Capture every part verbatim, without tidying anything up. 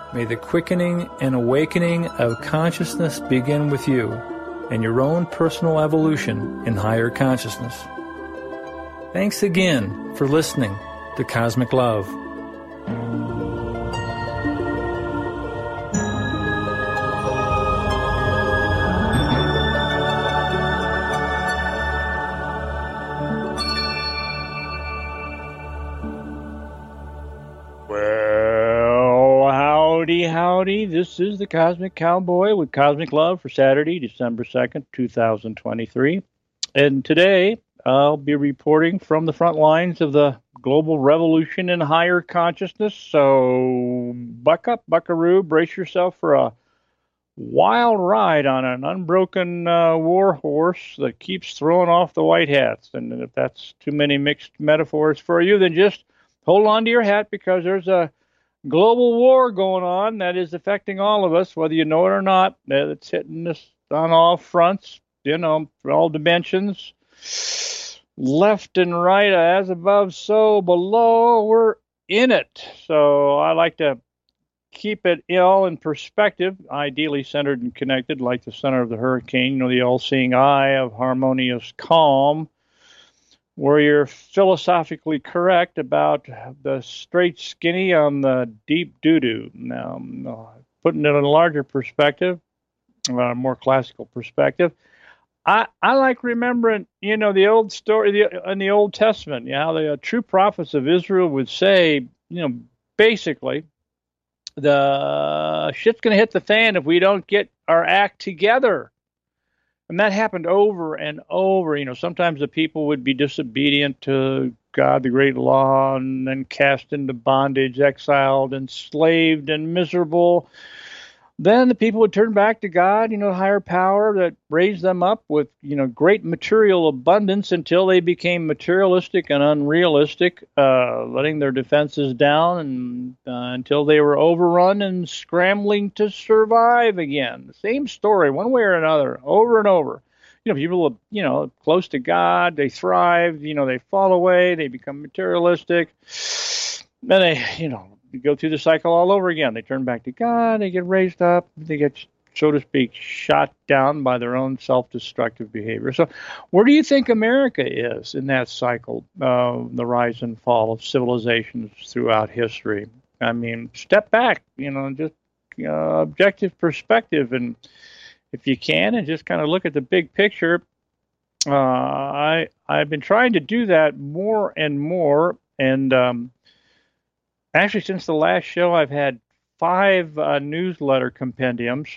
May the quickening and awakening of consciousness begin with you and your own personal evolution in higher consciousness. Thanks again for listening to Cosmic Love. Howdy, howdy. This is the Cosmic Cowboy with Cosmic Love for Saturday, December second, two thousand twenty-three. And today, I'll be reporting from the front lines of the global revolution in higher consciousness. So, buck up, buckaroo, brace yourself for a wild ride on an unbroken uh, war horse that keeps throwing off the white hats. And if that's too many mixed metaphors for you, then just hold on to your hat, because there's a global war going on that is affecting all of us, whether you know it or not. It's hitting us on all fronts, you know, for all dimensions, left and right, as above, so below. We're in it. So I like to keep it all in perspective, ideally centered and connected, like the center of the hurricane, you know, the all-seeing eye of harmonious calm, where you're philosophically correct about the straight skinny on the deep doo-doo. Now, putting it in a larger perspective, a more classical perspective, I, I like remembering, you know, the old story the, in the Old Testament, you know, the uh, true prophets of Israel would say, you know, basically, the shit's going to hit the fan if we don't get our act together. And that happened over and over. You know, sometimes the people would be disobedient to God, the great law, and then cast into bondage, exiled, enslaved, and miserable. Then the people would turn back to God, you know, higher power that raised them up with, you know, great material abundance until they became materialistic and unrealistic, uh, letting their defenses down and uh, until they were overrun and scrambling to survive again. The same story, one way or another, over and over. You know, people, you know, close to God, they thrive, you know, they fall away, they become materialistic. Then they, you know, go through the cycle all over again. They turn back to God, they get raised up, they get, so to speak, shot down by their own self-destructive behavior. So where do you think America is in that cycle, uh, the rise and fall of civilizations throughout history? I mean, step back, you know, just uh, objective perspective, and if you can, and just kind of look at the big picture. Uh, I, I've been trying to do that more and more, and um, actually, since the last show, I've had five uh, newsletter compendiums,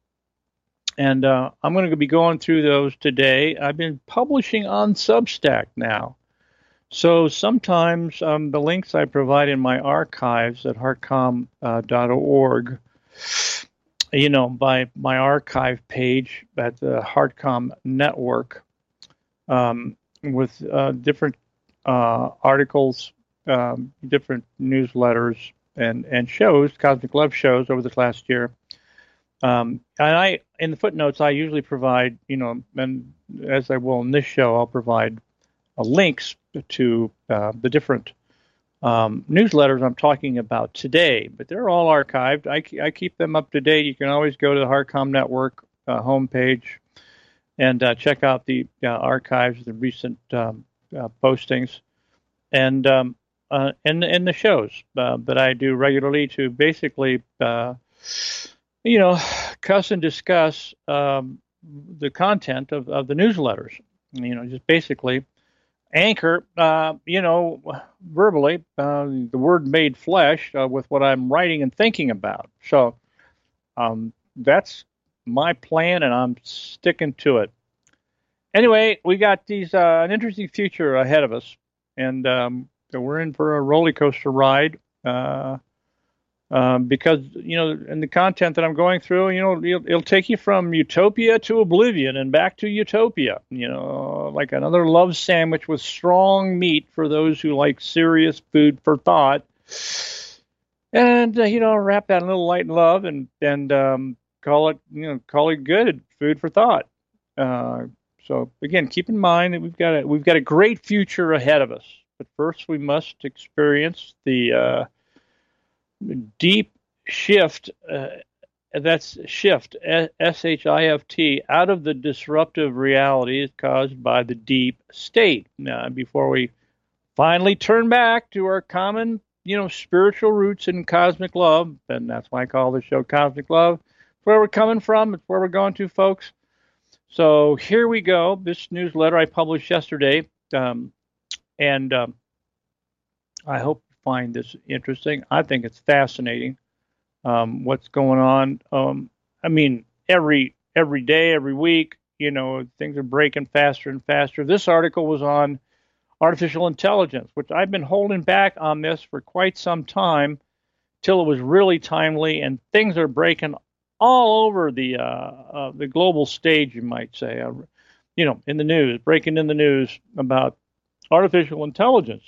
and uh, I'm going to be going through those today. I've been publishing on Substack now. So sometimes um, the links I provide in my archives at heartcom dot org, you know, by my archive page at the HeartCom Network, um, with uh, different uh, articles, Um, different newsletters and, and shows, Cosmic Love shows over the last year. Um, and I, in the footnotes, I usually provide, you know, and as I will in this show, I'll provide uh, links to uh, the different um, newsletters I'm talking about today. But they're all archived. I, I keep them up to date. You can always go to the HeartCom Network uh, homepage and uh, check out the uh, archives, the recent um, uh, postings. And um, Uh, and, and the shows uh, that I do regularly to basically, uh, you know, cuss and discuss um, the content of, of the newsletters. You know, just basically anchor, uh, you know, verbally uh, the word made flesh uh, with what I'm writing and thinking about. So um, that's my plan, and I'm sticking to it. Anyway, we got these uh, an interesting future ahead of us, and um, So we're in for a roller coaster ride uh, uh, because, you know, in the content that I'm going through, you know, it'll, it'll take you from utopia to oblivion and back to utopia, you know, like another love sandwich with strong meat for those who like serious food for thought. And, uh, you know, wrap that in a little light and love and, and um, call it, you know, call it good food for thought. Uh, so, again, keep in mind that we've got a, we've got a great future ahead of us. But first, we must experience the uh, deep shift, uh, that's shift, S H I F T, out of the disruptive realities caused by the deep state. Now, before we finally turn back to our common, you know, spiritual roots in cosmic love, and that's why I call the show Cosmic Love. It's where we're coming from. It's where we're going to, folks. So here we go. This newsletter I published yesterday, um, and um, I hope you find this interesting. I think it's fascinating. Um, what's going on? Um, I mean, every every day, every week, you know, things are breaking faster and faster. This article was on artificial intelligence, which I've been holding back on this for quite some time, till it was really timely, and things are breaking all over the uh, uh, the global stage, you might say. Uh, you know, in the news, breaking in the news about artificial intelligence,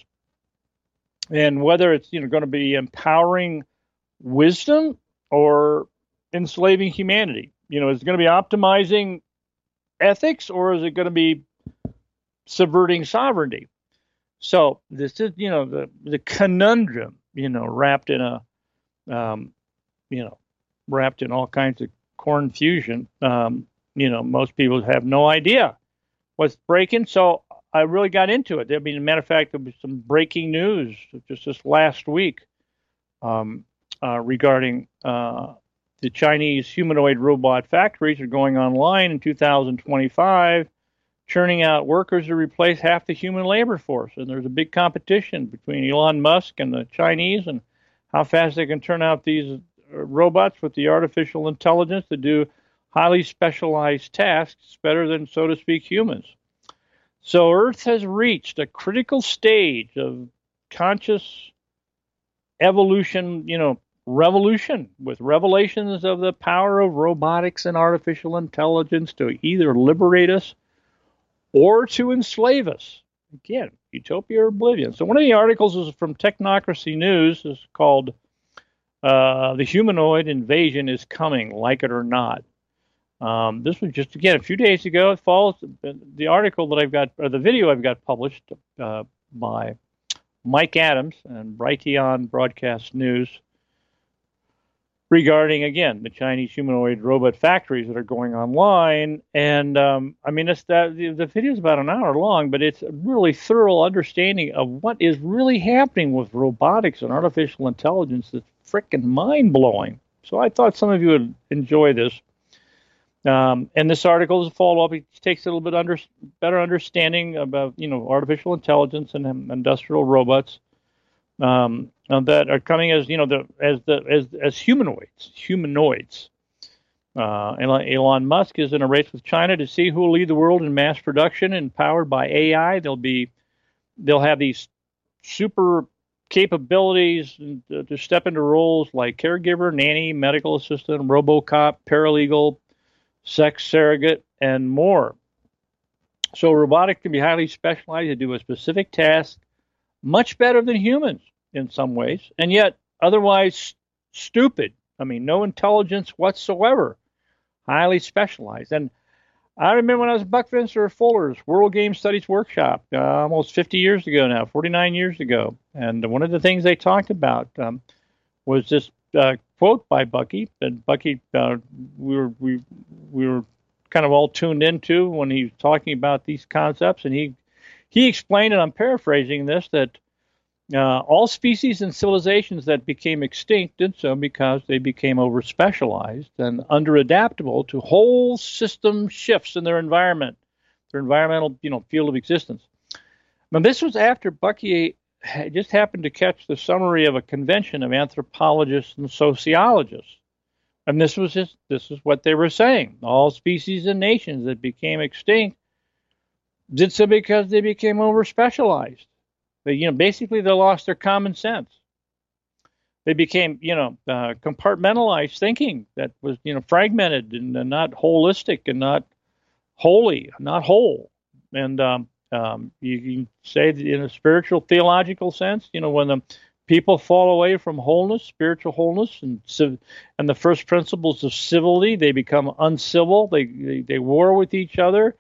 and whether it's you know going to be empowering wisdom or enslaving humanity. You know, is it going to be optimizing ethics, or is it going to be subverting sovereignty? So this is, you know, the the conundrum, you know, wrapped in a, um, you know, wrapped in all kinds of confusion. Um, you know, most people have no idea what's breaking. So I really got into it. I mean, as a matter of fact, there was some breaking news just this last week. Um, Uh, regarding uh, the Chinese humanoid robot factories are going online in two thousand twenty-five, churning out workers to replace half the human labor force. And there's a big competition between Elon Musk and the Chinese and how fast they can turn out these robots with the artificial intelligence to do highly specialized tasks better than, so to speak, humans. So Earth has reached a critical stage of conscious evolution, you know, revolution, with revelations of the power of robotics and artificial intelligence to either liberate us or to enslave us. Again, utopia or oblivion. So one of the articles is from Technocracy News. Is called uh, "The Humanoid Invasion is Coming, Like It or Not." Um, this was just, again, a few days ago. It follows the article that I've got, or the video I've got published uh, by Mike Adams and Brighteon Broadcast News, regarding, again, the Chinese humanoid robot factories that are going online. And um, I mean, it's that the, the video is about an hour long, but it's a really thorough understanding of what is really happening with robotics and artificial intelligence that's freaking mind-blowing. So I thought some of you would enjoy this. Um, and this article is a follow-up. It takes a little bit under, better understanding about, you know, artificial intelligence and um, industrial robots. Um, that are coming as, you know, the as the as as humanoids, humanoids. Uh, Elon Musk is in a race with China to see who will lead the world in mass production, and powered by A I. They'll be, they'll have these super capabilities to, to step into roles like caregiver, nanny, medical assistant, RoboCop, paralegal, sex surrogate, and more. So robotics can be highly specialized to do a specific task much better than humans in some ways, and yet otherwise stupid. I mean, no intelligence whatsoever, highly specialized. And I remember when I was at Buckminster Fuller's World Game Studies Workshop, uh, almost fifty years ago now, forty-nine years ago, and one of the things they talked about um, was this uh, quote by Bucky, that Bucky uh, we were we we were kind of all tuned into when he was talking about these concepts, and he he explained, and I'm paraphrasing this, that uh, all species and civilizations that became extinct did so because they became over-specialized and under-adaptable to whole system shifts in their environment, their environmental, you know, field of existence. Now, this was after Bucky just happened to catch the summary of a convention of anthropologists and sociologists. And this was just, this is what they were saying. All species and nations that became extinct did so because they became over-specialized. They, you know, basically they lost their common sense. They became, you know, uh, compartmentalized thinking that was, you know, fragmented and uh, not holistic and not holy, not whole. And um, um, you can say that in a spiritual, theological sense, you know, when the people fall away from wholeness, spiritual wholeness, and and the first principles of civility, they become uncivil. They they, they war with each other,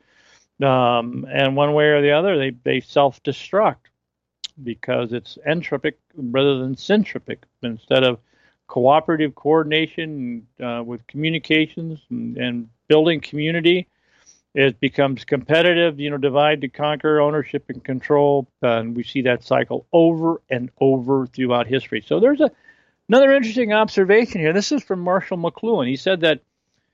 um, and one way or the other, they they self-destruct because it's entropic rather than syntropic. Instead of cooperative coordination uh, with communications and, and building community. It becomes competitive, you know, divide to conquer, ownership and control. Uh, and we see that cycle over and over throughout history. So there's a, another interesting observation here. This is from Marshall McLuhan. He said that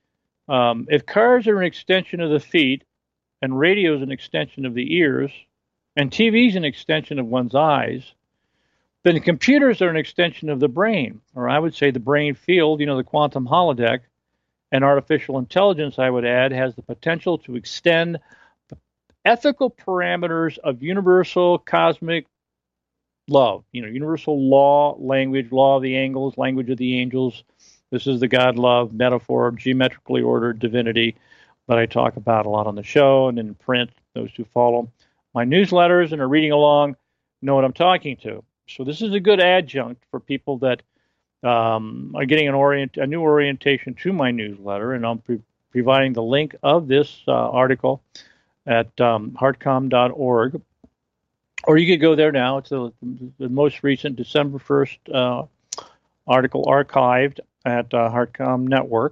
um, if cars are an extension of the feet, and radio is an extension of the ears, and T V is an extension of one's eyes, then computers are an extension of the brain, or I would say the brain field, you know, the quantum holodeck. And artificial intelligence, I would add, has the potential to extend the ethical parameters of universal cosmic love. You know, universal law, language, law of the angles, language of the angels. This is the God love metaphor, geometrically ordered divinity that I talk about a lot on the show and in print. Those who follow my newsletters and are reading along know what I'm talking to. So this is a good adjunct for people that Um, are getting an orient, a new orientation to my newsletter, and I'm pre- providing the link of this uh, article at um, heartcom dot org. Or you could go there now. It's a, the most recent December first uh, article archived at uh, Heartcom Network.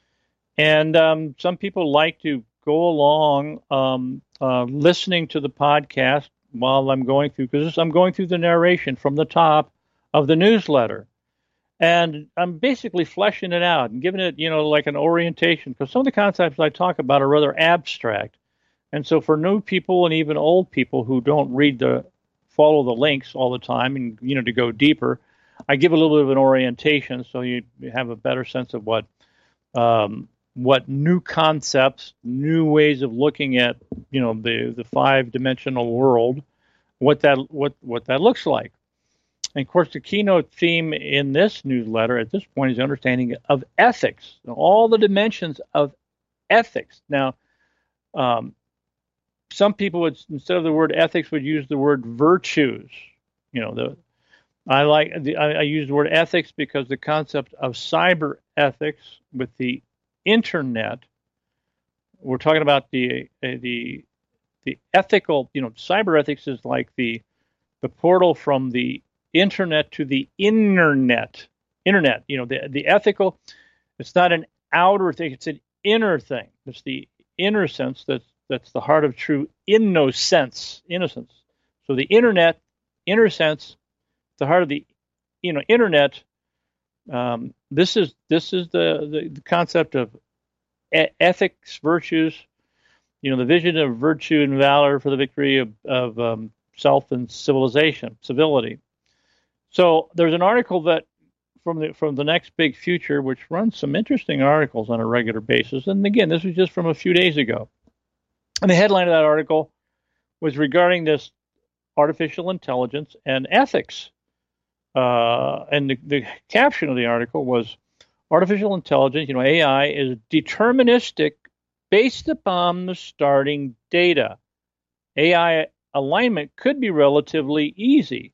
And um, some people like to go along um, uh, listening to the podcast while I'm going through, because I'm going through the narration from the top of the newsletter. And I'm basically fleshing it out and giving it, you know, like an orientation, because some of the concepts I talk about are rather abstract. And so for new people and even old people who don't read the, follow the links all the time and, you know, to go deeper, I give a little bit of an orientation so you have a better sense of what, um, what new concepts, new ways of looking at, you know, the, the five-dimensional world, what that, what, what that looks like. And of course, the keynote theme in this newsletter at this point is understanding of ethics, all the dimensions of ethics. Now, um, some people would, instead of the word ethics, would use the word virtues. You know, the I like the, I, I use the word ethics because the concept of cyber ethics with the internet, we're talking about the uh, the the ethical. You know, cyber ethics is like the the portal from the internet to the internet. Internet, you know, the the ethical, it's not an outer thing, it's an inner thing. It's the inner sense that's that's the heart of true innocence, innocence. So the internet, inner sense, the heart of the, you know, internet. Um, this is this is the, the, the concept of e- ethics, virtues. You know, the vision of virtue and valor for the victory of, of um, self and civilization, civility. So there's an article that from the from the Next Big Future, which runs some interesting articles on a regular basis. And again, this was just from a few days ago. And the headline of that article was regarding this artificial intelligence and ethics. Uh, and the, the caption of the article was, artificial intelligence, you know, A I, is deterministic based upon the starting data. A I alignment could be relatively easy.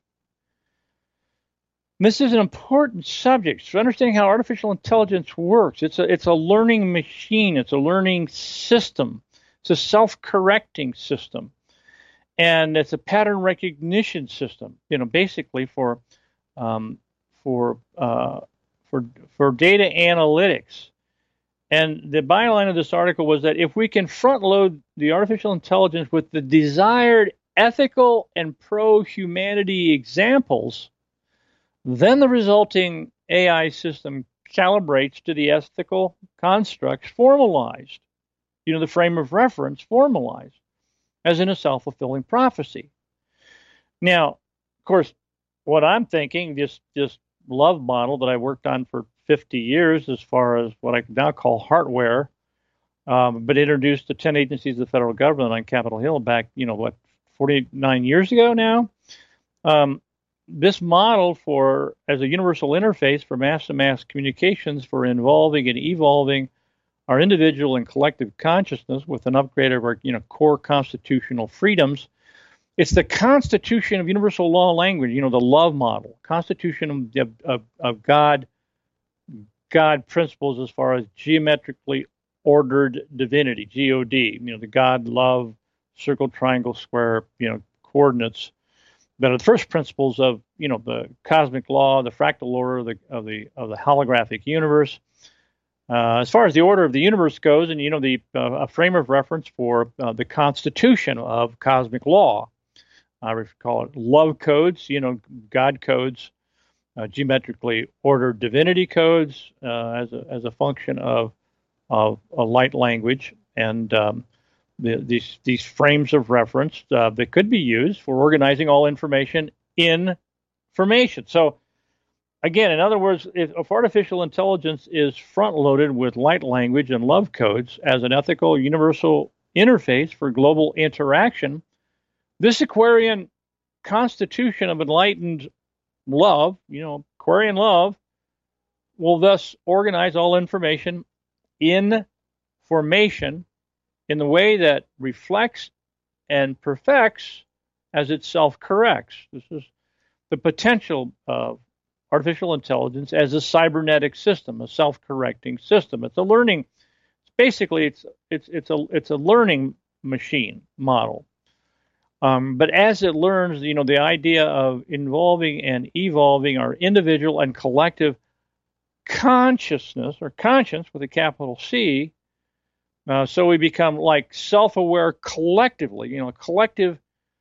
This is an important subject. So understanding how artificial intelligence works, it's a it's a learning machine. It's a learning system. It's a self-correcting system, and it's a pattern recognition system. You know, basically for um, for uh, for for data analytics. And the byline of this article was that if we can front load the artificial intelligence with the desired ethical and pro-humanity examples, then the resulting A I system calibrates to the ethical constructs formalized, you know, the frame of reference formalized, as in a self-fulfilling prophecy. Now, of course, what I'm thinking, this this love model that I worked on for fifty years, as far as what I now call Heartware, um, but introduced to ten agencies of the federal government on Capitol Hill back, you know, what, forty-nine years ago now. Um, This model for as a universal interface for mass-to-mass communications for involving and evolving our individual and collective consciousness with an upgrade of our, you know, core constitutional freedoms. It's the Constitution of Universal Law Language, you know, the love model, Constitution of, of, of God, God principles as far as geometrically ordered divinity, G O D, you know, the God, love, circle, triangle, square, you know, coordinates. that are the first principles of, you know, the cosmic law, the fractal order of the of the of the holographic universe. Uh, as far as the order of the universe goes, and you know, the uh, a frame of reference for uh, the constitution of cosmic law, I would call it love codes. You know, God codes, uh, geometrically ordered divinity codes uh, as a as a function of of a light language, and um, the, these these frames of reference uh, that could be used for organizing all information in formation. So. Again, in other words, if, if artificial intelligence is front-loaded with light language and love codes as an ethical universal interface for global interaction, this Aquarian constitution of enlightened love, you know, Aquarian love, will thus organize all information in formation in the way that reflects and perfects as it self-corrects. This is the potential of artificial intelligence as a cybernetic system, a self-correcting system. It's a learning, basically, it's it's it's a it's a learning machine model. Um, but as it learns, you know, the idea of involving and evolving our individual and collective consciousness, or conscience with a capital C, uh, so we become like self-aware collectively, you know, collective.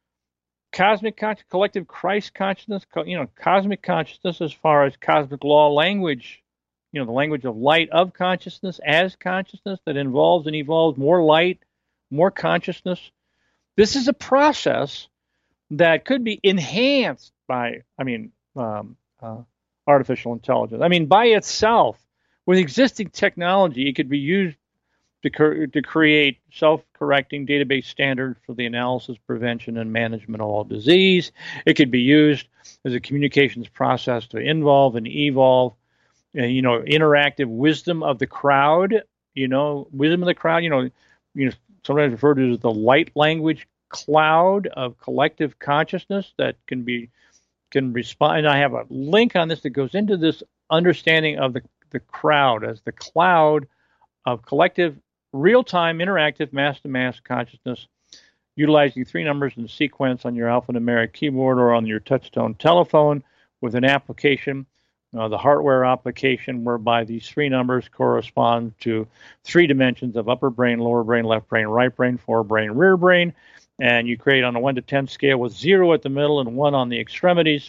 Cosmic consciousness, collective Christ consciousness, you know, cosmic consciousness as far as cosmic law language, you know, the language of light of consciousness as consciousness that involves and evolves more light, more consciousness. This is a process that could be enhanced by, I mean, um, uh, artificial intelligence. I mean, by itself, with existing technology, it could be used to, cre- to create self-correcting database standards for the analysis, prevention, and management of all disease. It could be used as a communications process to involve and evolve, uh, you know, interactive wisdom of the crowd. You know, wisdom of the crowd. You know, you know, sometimes referred to as the light language cloud of collective consciousness that can be can respond. And I have a link on this that goes into this understanding of the the crowd as the cloud of collective real-time interactive mass-to-mass consciousness, utilizing three numbers in sequence on your alphanumeric keyboard or on your touchtone telephone with an application, uh, the hardware application, whereby these three numbers correspond to three dimensions of upper brain, lower brain, left brain, right brain, forebrain, rear brain, and you create on a one to ten scale with zero at the middle and one on the extremities,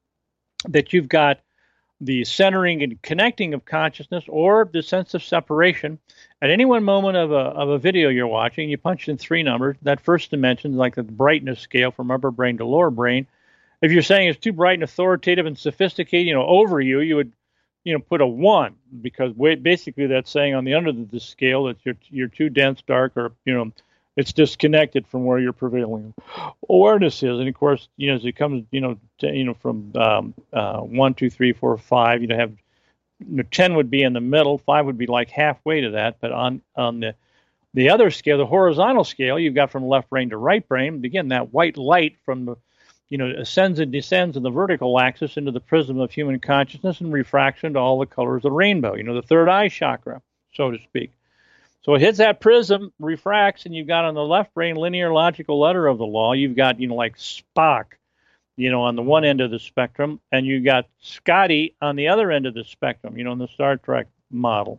that you've got the centering and connecting of consciousness, or the sense of separation. At any one moment of a of a video you're watching, you punch in three numbers. That first dimension is like the brightness scale from upper brain to lower brain. If you're saying it's too bright and authoritative and sophisticated, you know, over you, you would, you know, put a one, because basically that's saying on the under the scale that you're you're too dense, dark, or, you know, it's disconnected from where your prevailing awareness is. And of course, you know, as it comes, you know, to, you know, from um, uh, one, two, three, four, five, you know, have you know, ten would be in the middle, five would be like halfway to that. But on on the the other scale, the horizontal scale, you've got from left brain to right brain. Again, that white light from the, you know, ascends and descends in the vertical axis into the prism of human consciousness and refraction to all the colors of the rainbow. You know, the third eye chakra, so to speak. So it hits that prism, refracts, and you've got on the left brain linear logical letter of the law. You've got, you know, like Spock, you know, on the one end of the spectrum, and you've got Scotty on the other end of the spectrum, you know, in the Star Trek model.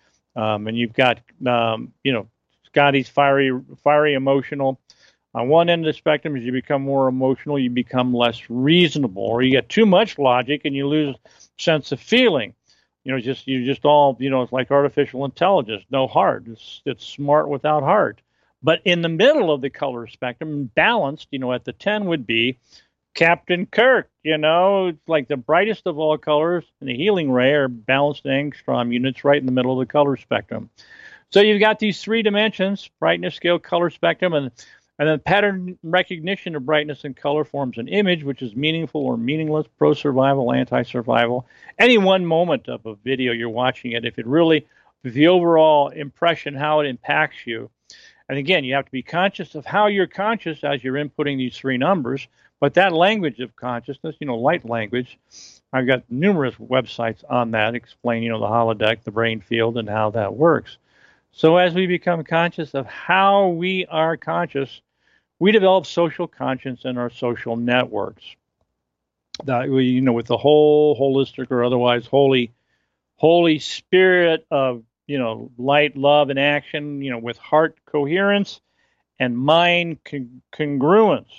Um, and you've got, um, you know, Scotty's fiery, fiery emotional. On one end of the spectrum, as you become more emotional, you become less reasonable, or you get too much logic and you lose sense of feeling. You know, just you just all, you know, it's like artificial intelligence, no heart. It's it's smart without heart. But in the middle of the color spectrum, balanced, you know, at the ten would be Captain Kirk. You know, it's like the brightest of all colors, and the healing ray are balanced angstrom units right in the middle of the color spectrum. So you've got these three dimensions: brightness, scale, color spectrum, and And then pattern recognition of brightness and color forms an image, which is meaningful or meaningless, pro-survival, anti-survival. Any one moment of a video you're watching it, if it really, if the overall impression, how it impacts you. And again, you have to be conscious of how you're conscious as you're inputting these three numbers. But that language of consciousness, you know, light language, I've got numerous websites on that explain, you know, the holodeck, the brain field, and how that works. So as we become conscious of how we are conscious, we develop social conscience in our social networks. That we, you know, with the whole holistic or otherwise holy, holy spirit of, you know, light, love, and action, you know, with heart coherence and mind con- congruence.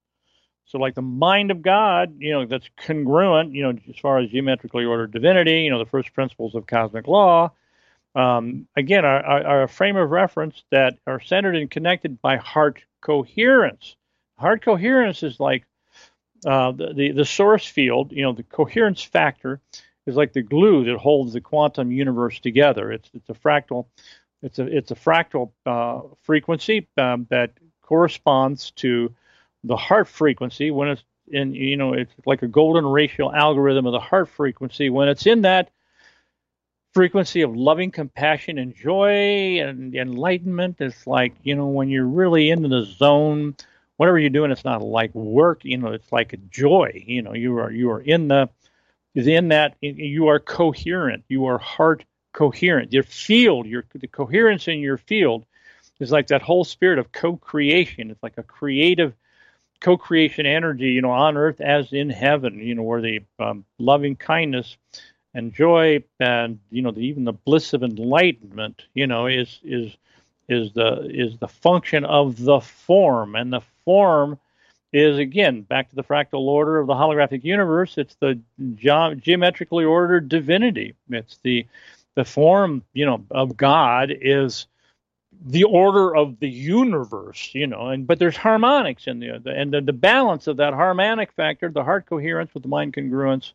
So like the mind of God, you know, that's congruent, you know, as far as geometrically ordered divinity, you know, the first principles of cosmic law, um, again, are, are, are a frame of reference that are centered and connected by heart coherence. Heart coherence is like uh, the, the, the source field, you know, the coherence factor is like the glue that holds the quantum universe together. It's, it's a fractal, it's a, it's a fractal uh, frequency um, that corresponds to the heart frequency when it's in, you know, it's like a golden ratio algorithm of the heart frequency. When it's in that frequency of loving compassion and joy and enlightenment, it's like, you know, when you're really into the zone, whatever you're doing, it's not like work, you know, it's like a joy, you know, you are, you are in the, in that, you are coherent, you are heart coherent. Your field, your, the coherence in your field is like that whole spirit of co-creation. It's like a creative co-creation energy, you know, on earth as in heaven, you know, where the um, loving kindness and joy and, you know, the, even the bliss of enlightenment, you know, is is is the is the function of the form. And the form is, again, back to the fractal order of the holographic universe. It's the ge- geometrically ordered divinity. It's the the form, you know, of God is the order of the universe, you know, and but there's harmonics in there, and the, the balance of that harmonic factor, the heart coherence with the mind congruence.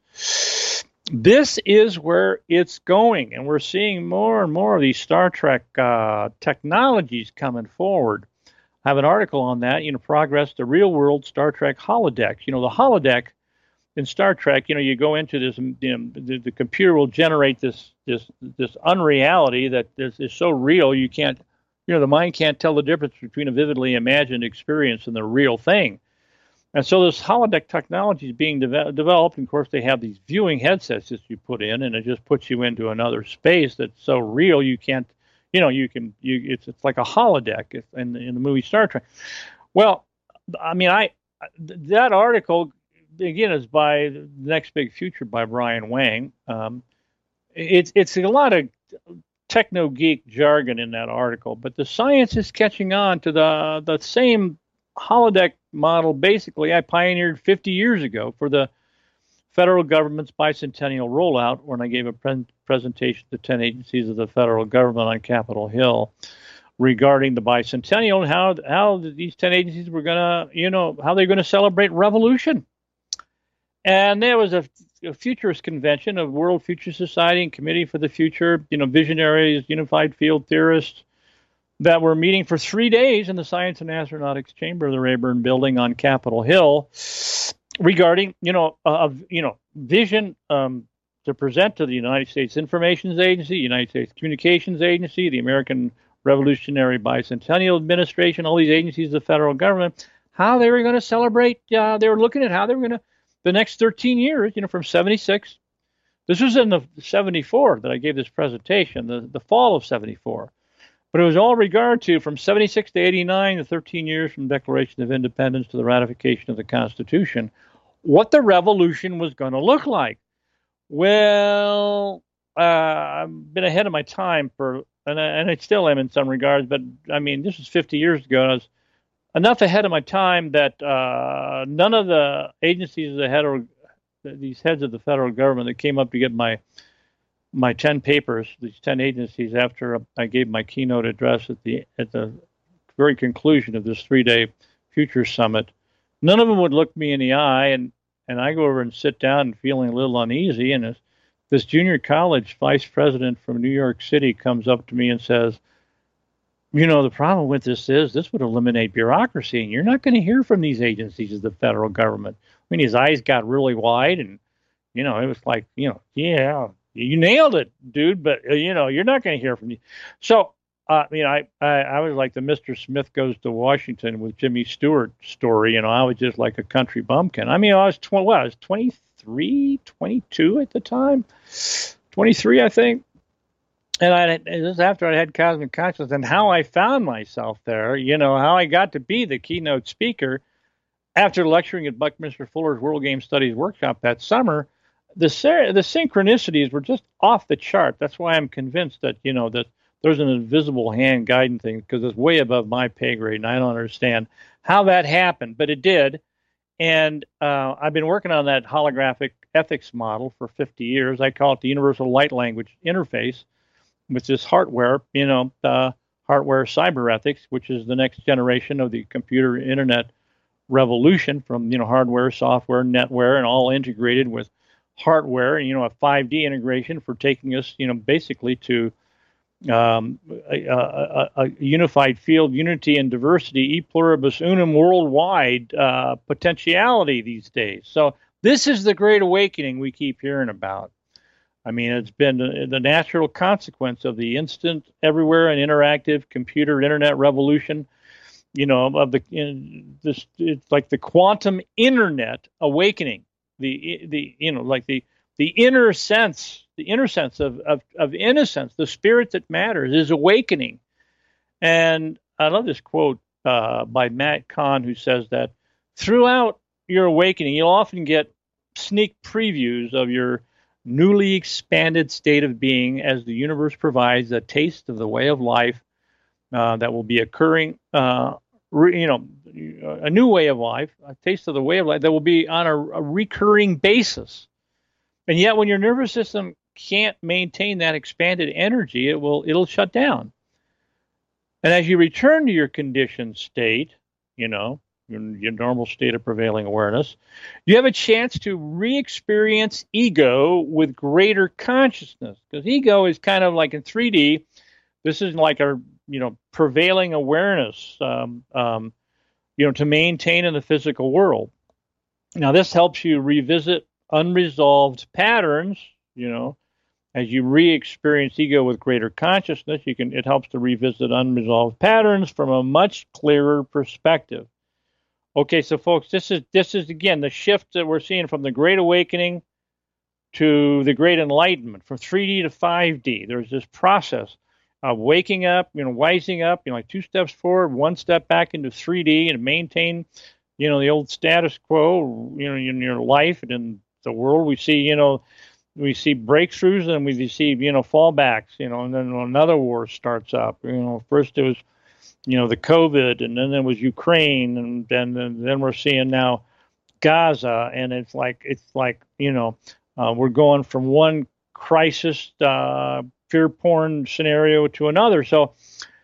This is where it's going, and we're seeing more and more of these Star Trek uh, technologies coming forward. I have an article on that, you know, progress, the real world Star Trek holodeck. You know, the holodeck in Star Trek, you know, you go into this, you know, the, the computer will generate this this this unreality that is, is so real you can't, you know, the mind can't tell the difference between a vividly imagined experience and the real thing. And so this holodeck technology is being de- developed. And of course, they have these viewing headsets that you put in, and it just puts you into another space that's so real you can't, you know, you can, you it's it's like a holodeck in, in the movie Star Trek. Well, I mean, I that article, again, is by The Next Big Future by Brian Wang. Um, it's it's a lot of techno geek jargon in that article, but the science is catching on to the the same holodeck model basically I pioneered fifty years ago for the federal government's bicentennial rollout when I gave a pre- presentation to ten agencies of the federal government on Capitol Hill regarding the bicentennial and how how these ten agencies were going to, you know, how they're going to celebrate revolution. And there was a, a futurist convention of World Future Society and Committee for the Future, you know, visionaries, unified field theorists that were meeting for three days in the Science and Astronautics Chamber of the Rayburn Building on Capitol Hill regarding, you know, uh, you know, vision um, to present to the United States Information Agency, United States Communications Agency, the American Revolutionary Bicentennial Administration, all these agencies of the federal government, how they were going to celebrate. Uh, they were looking at how they were going to, the next thirteen years, you know, from seventy-six. This was in the seventy-four that I gave this presentation, the, the fall of seventy-four. But it was all regard to from seventy-six to eighty-nine, the thirteen years from Declaration of Independence to the ratification of the Constitution, what the revolution was going to look like. Well, uh, I've been ahead of my time for, and I, and I still am in some regards, but I mean, this was fifty years ago, and I was enough ahead of my time that uh, none of the agencies, the head of, these heads of the federal government that came up to get my my ten papers, these ten agencies, after I gave my keynote address at the at the very conclusion of this three-day Future Summit, none of them would look me in the eye, and, and I go over and sit down and feeling a little uneasy, and this, this junior college vice president from New York City comes up to me and says, you know, the problem with this is this would eliminate bureaucracy, and you're not going to hear from these agencies of the federal government. I mean, his eyes got really wide, and, you know, it was like, you know, yeah, you nailed it, dude, but, uh, you know, you're not going to hear from me. So, uh, you know, I, I, I was like the Mister Smith Goes to Washington with Jimmy Stewart story. You know, I was just like a country bumpkin. I mean, I was, tw- what, I was twenty-three, twenty-two at the time, twenty-three, I think. and I, this is after I had cosmic consciousness, and how I found myself there, you know, how I got to be the keynote speaker after lecturing at Buckminster Fuller's World Game Studies workshop that summer. The the synchronicities were just off the chart. That's why I'm convinced that, you know, that there's an invisible hand guiding things, because it's way above my pay grade, and I don't understand how that happened, but it did. And uh, I've been working on that holographic ethics model for fifty years. I call it the Universal Light Language Interface, with this hardware, you know, uh, hardware cyber ethics, which is the next generation of the computer internet revolution, from, you know, hardware, software, netware, and all integrated with hardware, and, you know, a five D integration for taking us, you know, basically to um, a, a, a unified field, unity and diversity, e pluribus unum, worldwide uh, potentiality these days. So this is the great awakening we keep hearing about. I mean, it's been the natural consequence of the instant, everywhere, and interactive computer internet revolution. You know, of the in this, it's like the quantum internet awakening. The the you know, like the the inner sense, the inner sense of of, of innocence, the spirit that matters, is awakening. And I love this quote uh, by Matt Kahn, who says that throughout your awakening, you'll often get sneak previews of your newly expanded state of being, as the universe provides a taste of the way of life uh, that will be occurring, uh, re, you know, a new way of life, a taste of the way of life that will be on a, a recurring basis. And yet, when your nervous system can't maintain that expanded energy, it will it'll shut down. And as you return to your conditioned state, you know, your, your normal state of prevailing awareness, you have a chance to re-experience ego with greater consciousness. Because ego is kind of like in three D. This is like our, you know, prevailing awareness, um, um, you know, to maintain in the physical world. Now, this helps you revisit unresolved patterns, you know. As you re-experience ego with greater consciousness, you can it helps to revisit unresolved patterns from a much clearer perspective. Okay, so folks, this is this is again the shift that we're seeing from the Great Awakening to the Great Enlightenment, from three D to five D. There's this process of waking up, you know, wising up, you know, like two steps forward, one step back into three D, and maintain, you know, the old status quo, you know, in your life and in the world. We see, you know, we see breakthroughs, and we see, you know, fallbacks, you know, and then another war starts up. You know, first it was, you know, the COVID, and then there was Ukraine, and then and then we're seeing now Gaza, and it's like it's like you know, uh, we're going from one crisis, uh, fear porn scenario to another. So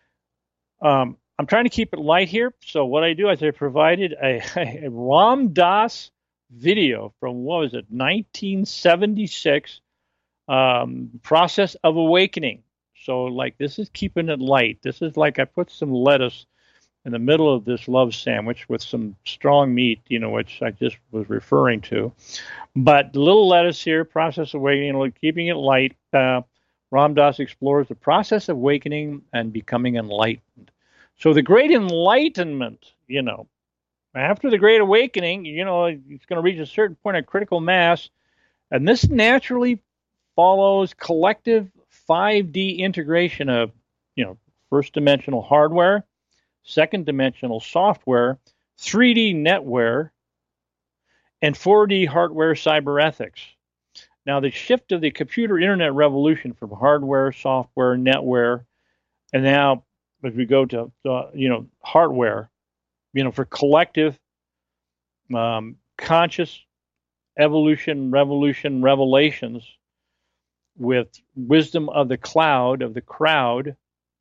um, I'm trying to keep it light here. So what I do is I provided a, a Ram Dass video from, what was it, nineteen seventy-six, um, Process of Awakening. So, like, this is keeping it light. This is like I put some lettuce in the middle of this love sandwich with some strong meat, you know, which I just was referring to. But the little lettuce here, Process of Awakening, you know, keeping it light. Uh, Ram Dass explores the process of awakening and becoming enlightened. So the Great Enlightenment, you know, after the Great Awakening, you know, it's going to reach a certain point of critical mass, and this naturally follows collective five D integration of, you know, first dimensional hardware, second dimensional software, three D netware, and four D hardware cyber ethics. Now, the shift of the computer internet revolution from hardware, software, netware, and now as we go to, uh, you know, hardware, you know, for collective, um, conscious evolution, revolution, revelations with wisdom of the cloud, of the crowd,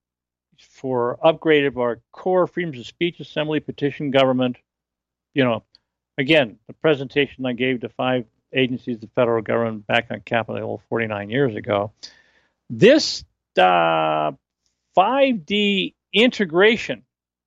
for upgrade of our core freedoms of speech, assembly, petition, government. You know, again, the presentation I gave to five agencies of the federal government back on Capitol Hill forty-nine years ago. This uh, five D integration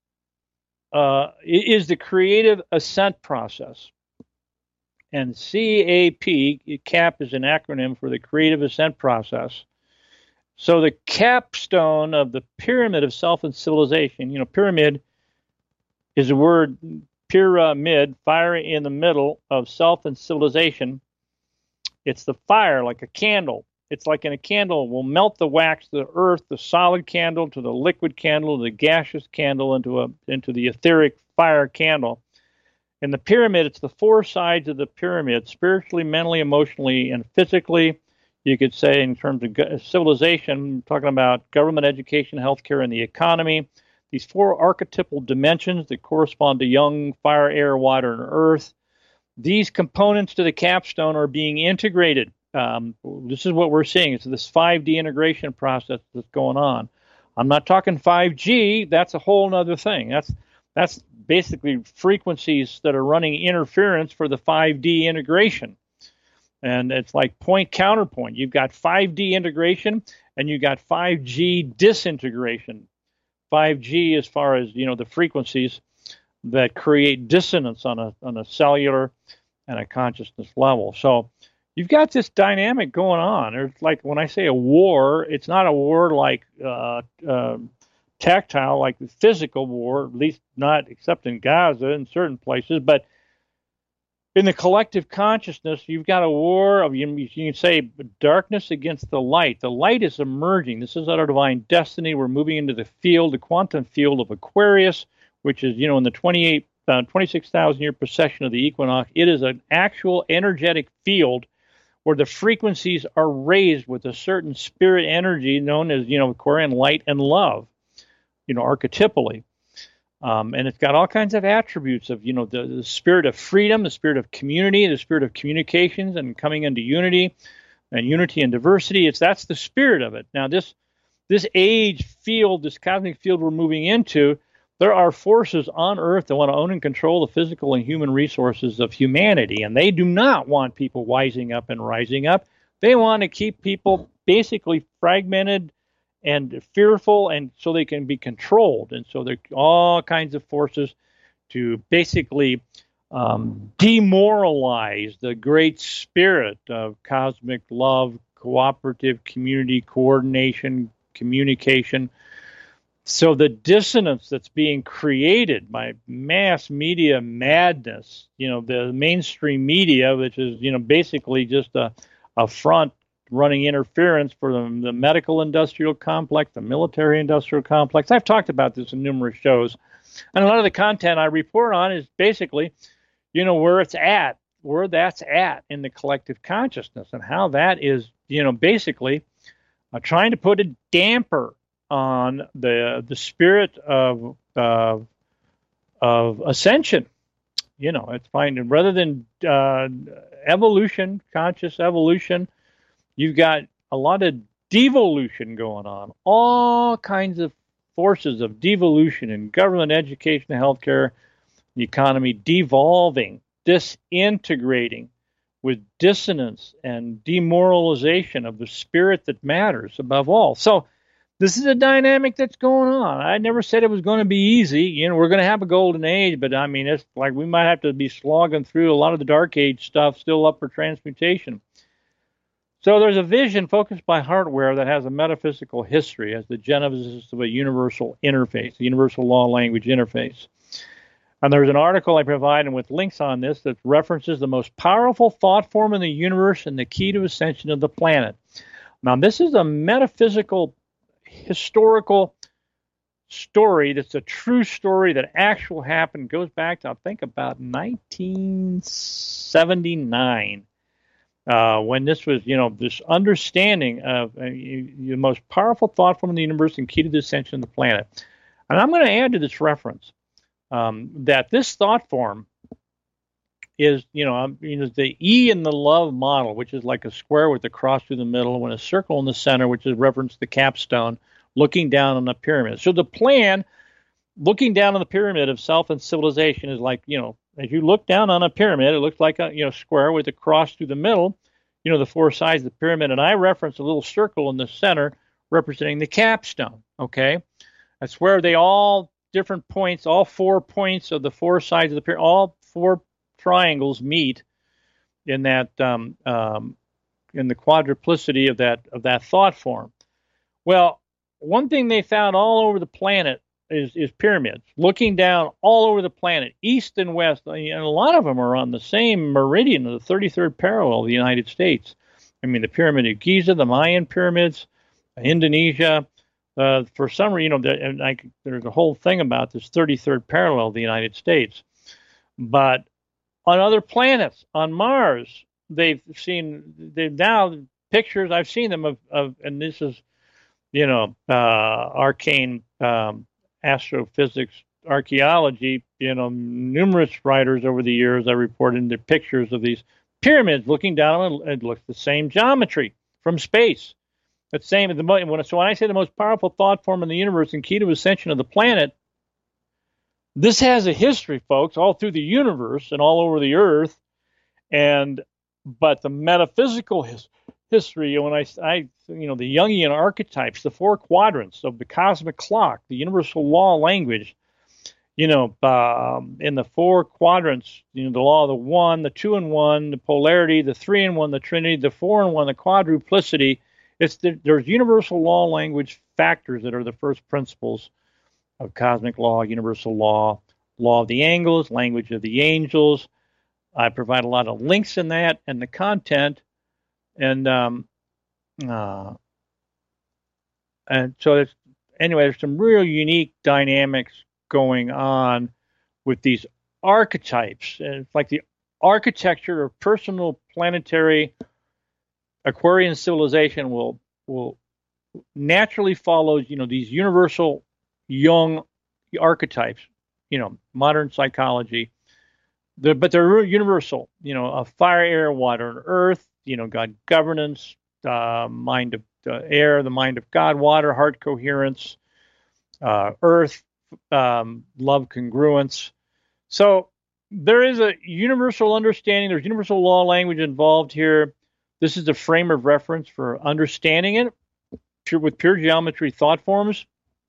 uh, is the creative ascent process. And C A P, C A P is an acronym for the creative ascent process. So the capstone of the pyramid of self and civilization, you know, pyramid is a word, pyramid, fire in the middle of self and civilization. It's the fire, like a candle, It's like in a candle, we'll melt the wax, the earth, the solid candle to the liquid candle, the gaseous candle into a into the etheric fire candle. In the pyramid, it's the four sides of the pyramid, spiritually, mentally, emotionally, and physically. You could say in terms of civilization, talking about government, education, healthcare, and the economy. These four archetypal dimensions that correspond to young, fire, air, water, and earth. These components to the capstone are being integrated. Um, this is what we're seeing. It's this five D integration process that's going on. I'm not talking five G. That's a whole other thing. That's that's basically frequencies that are running interference for the five D integration. And it's like point counterpoint. You've got five D integration and you've got five G disintegration. five G as far as, you know, the frequencies that create dissonance on a on a cellular and a consciousness level. So you've got this dynamic going on. It's like when I say a war, it's not a war like uh, uh, tactile, like the physical war, at least not except in Gaza in certain places, but in the collective consciousness, you've got a war of, you can say, darkness against the light. The light is emerging. This is our divine destiny. We're moving into the field, the quantum field of Aquarius, which is, you know, in the twenty-eight, uh, twenty-six thousand year precession of the equinox. It is an actual energetic field where the frequencies are raised with a certain spirit energy known as, you know, Aquarian light and love, you know, archetypally. Um, and it's got all kinds of attributes of, you know, the, the spirit of freedom, the spirit of community, the spirit of communications and coming into unity and unity and diversity. It's that's the spirit of it. Now, this this age field, this cosmic field we're moving into, there are forces on Earth that want to own and control the physical and human resources of humanity. And they do not want people wising up and rising up. They want to keep people basically fragmented and fearful, and so they can be controlled. And so there are all kinds of forces to basically um, demoralize the great spirit of cosmic love, cooperative community, coordination, communication. So the dissonance that's being created by mass media madness, you know, the mainstream media, which is, you know, basically just a, a front running interference for the, the medical industrial complex, the military industrial complex. I've talked about this in numerous shows. And a lot of the content I report on is basically, you know, where it's at, where that's at in the collective consciousness and how that is, you know, basically uh, trying to put a damper on the the spirit of uh, of ascension. You know, it's finding rather than uh, evolution, conscious evolution, you've got a lot of devolution going on, all kinds of forces of devolution in government, education, healthcare, the economy, devolving, disintegrating with dissonance and demoralization of the spirit that matters above all. So this is a dynamic that's going on. I never said it was going to be easy. You know, we're going to have a golden age, but I mean, it's like we might have to be slogging through a lot of the dark age stuff still up for transmutation. So there's a vision focused by Hartware that has a metaphysical history as the genesis of a universal interface, a universal law language interface. And there's an article I provided with links on this that references the most powerful thought form in the universe and the key to ascension of the planet. Now, this is a metaphysical, historical story that's a true story that actually happened, goes back to, I think, about nineteen seventy-nine. Uh, when this was, you know, this understanding of uh, you, the most powerful thought form in the universe and key to the ascension of the planet. And I'm going to add to this reference um, that this thought form is, you know, um, you know, the E in the love model, which is like a square with a cross through the middle and a circle in the center, which is reference to the capstone, looking down on the pyramid. So the plan, looking down on the pyramid of self and civilization, is like, you know, as you look down on a pyramid, it looks like a, you know, square with a cross through the middle, you know, the four sides of the pyramid. And I reference a little circle in the center representing the capstone, okay? That's where they all, different points, all four points of the four sides of the pyramid, all four triangles meet in that, um, um, in the quadruplicity of that, of that thought form. Well, one thing they found all over the planet Is, is pyramids, looking down all over the planet, east and west, and a lot of them are on the same meridian of the thirty-third parallel of the United States. I mean, the Pyramid of Giza, the Mayan pyramids, Indonesia. Uh, for some reason, you know, the, and I, there's a whole thing about this thirty-third parallel of the United States. But on other planets, on Mars, they've seen, they've now pictures, I've seen them of, of and this is, you know, uh, arcane um, astrophysics, archaeology, you know, numerous writers over the years I reported the pictures of these pyramids looking down, and it looks the same geometry from space. The same, the, when, so when I say the most powerful thought form in the universe and key to ascension of the planet, this has a history, folks, all through the universe and all over the earth. And, but the metaphysical his, history, when I, I, you know, the Jungian archetypes, the four quadrants of the cosmic clock, the universal law language, you know, um, in the four quadrants, you know, the law of the one, the two and one, the polarity, the three and one, the trinity, the four and one, the quadruplicity. It's the, there's universal law language factors that are the first principles of cosmic law, universal law, law of the angles, language of the angels. I provide a lot of links in that and the content. And um, uh, and so it's, anyway, there's some real unique dynamics going on with these archetypes. And it's like the architecture of personal planetary Aquarian civilization will will naturally follow, you know, these universal Jung archetypes, you know, modern psychology. They're, but they're universal, you know, of fire, air, water, and earth, you know, God governance, uh, mind of uh, air, the mind of God, water, heart coherence, uh, earth, um, love congruence. So there is a universal understanding. There's universal law language involved here. This is the frame of reference for understanding it pure, with pure geometry thought forms.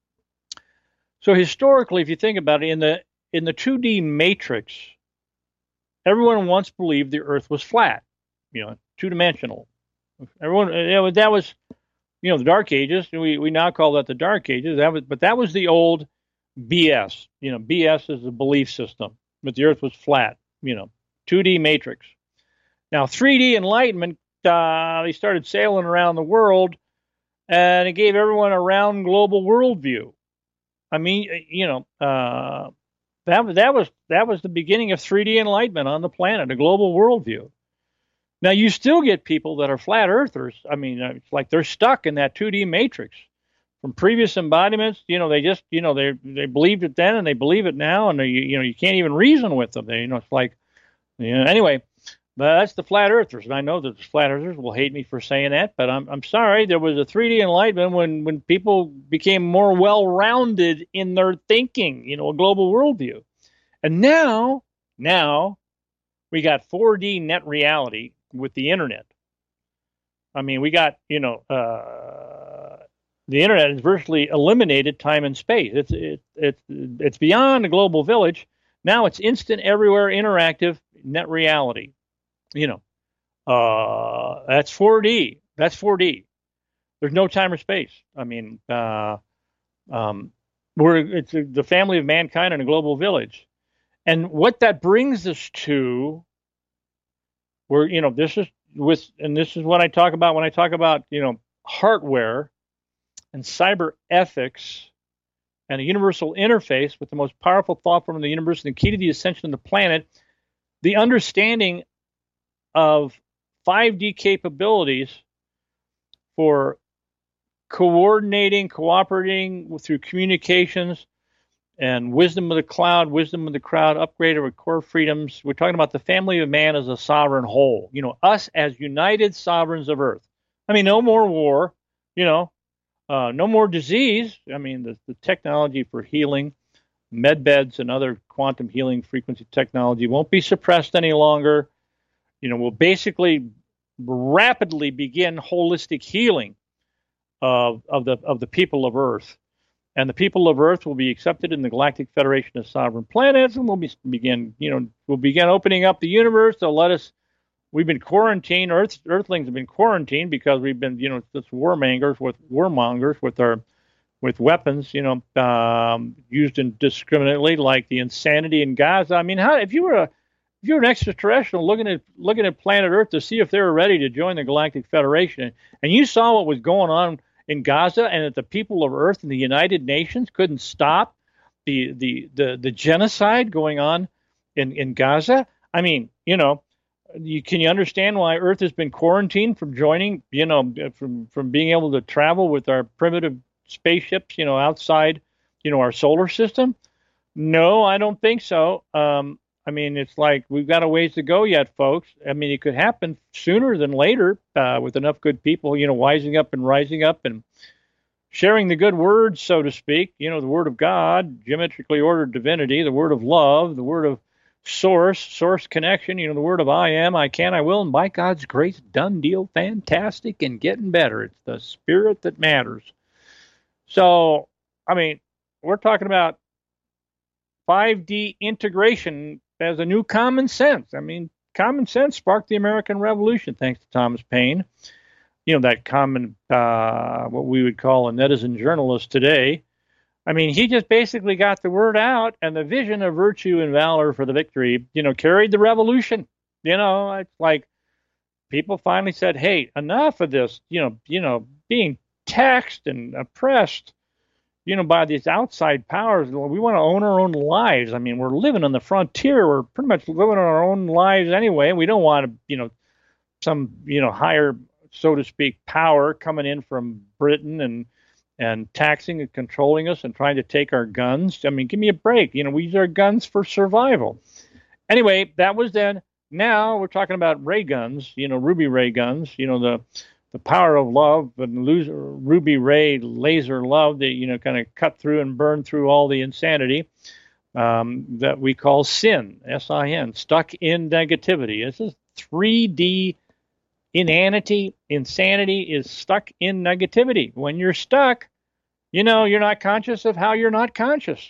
So historically, if you think about it, in the in the two D matrix, everyone once believed the Earth was flat, you know, two-dimensional. Everyone, you know, that was, you know, the Dark Ages. We we now call that the Dark Ages. That was, but that was the old B S. You know, B S is a belief system, but the Earth was flat. You know, two D matrix. Now, three D enlightenment. Uh, they started sailing around the world, and it gave everyone a round global worldview. I mean, you know, uh, that that was that was the beginning of three D enlightenment on the planet, a global worldview. Now, you still get people that are flat earthers. I mean, it's like they're stuck in that two D matrix from previous embodiments. You know, they just, you know, they they believed it then and they believe it now, and they, you know, you can't even reason with them. They, you know, it's like, you know, anyway. But that's the flat earthers, and I know that the flat earthers will hate me for saying that, but I'm I'm sorry. There was a three D enlightenment when when people became more well-rounded in their thinking, you know, a global worldview. And now, now we got four D net reality with the internet. I mean, we got, you know, uh, the internet has virtually eliminated time and space. It's it, it's it's beyond the global village. Now it's instant, everywhere, interactive net reality. You know, uh, that's four D. That's four D. There's no time or space. I mean, uh, um, we're it's a, the family of mankind in a global village, and what that brings us to, where, you know, this is with, and this is what I talk about when I talk about, you know, hardware and cyber ethics and a universal interface with the most powerful thought form in the universe and the key to the ascension of the planet, the understanding of five D capabilities for coordinating, cooperating through communications and wisdom of the cloud, wisdom of the crowd, upgraded with core freedoms. We're talking about the family of man as a sovereign whole. You know, us as united sovereigns of Earth. I mean, no more war, you know, uh, no more disease. I mean, the, the technology for healing, med beds and other quantum healing frequency technology won't be suppressed any longer. You know, we'll basically rapidly begin holistic healing of of the of the people of Earth, and the people of Earth will be accepted in the Galactic Federation of Sovereign Planets, and we'll be, begin, you know, we'll begin opening up the universe. They'll let us. We've been quarantined. Earth Earthlings have been quarantined because we've been, you know, just warmongers with warmongers with our with weapons, you know, um, used indiscriminately, like the insanity in Gaza. I mean, how if you were a if you're an extraterrestrial looking at looking at planet Earth to see if they were ready to join the Galactic Federation, and you saw what was going on in Gaza, and that the people of Earth and the United Nations couldn't stop the the the, the genocide going on in, in Gaza, I mean, you know, you, can you understand why Earth has been quarantined from joining, you know, from from being able to travel with our primitive spaceships, you know, outside, you know, our solar system? No, I don't think so. Um, I mean, it's like we've got a ways to go yet, folks. I mean, it could happen sooner than later uh, with enough good people, you know, wising up and rising up and sharing the good word, so to speak, you know, the word of God, geometrically ordered divinity, the word of love, the word of source, source connection, you know, the word of I am, I can, I will, and by God's grace, done deal, fantastic, and getting better. It's the spirit that matters. So, I mean, we're talking about five D integration as a new common sense. I mean, common sense sparked the American Revolution, thanks to Thomas Paine. You know, that common, uh, what we would call a netizen journalist today. I mean, he just basically got the word out, and the vision of virtue and valor for the victory, you know, carried the revolution. You know, it's like people finally said, hey, enough of this, you know, you know, being taxed and oppressed, you know, by these outside powers. We want to own our own lives. I mean, we're living on the frontier. We're pretty much living our own lives anyway. We don't want to, you know, some, you know, higher, so to speak, power coming in from Britain and and taxing and controlling us and trying to take our guns. I mean, give me a break. You know, we use our guns for survival. Anyway, that was then. Now we're talking about ray guns, you know, ruby ray guns, you know, the the power of love and laser, ruby ray laser love that, you know, kind of cut through and burn through all the insanity um, that we call sin, S I N, stuck in negativity. This is three D inanity. Insanity is stuck in negativity. When you're stuck, you know, you're not conscious of how you're not conscious.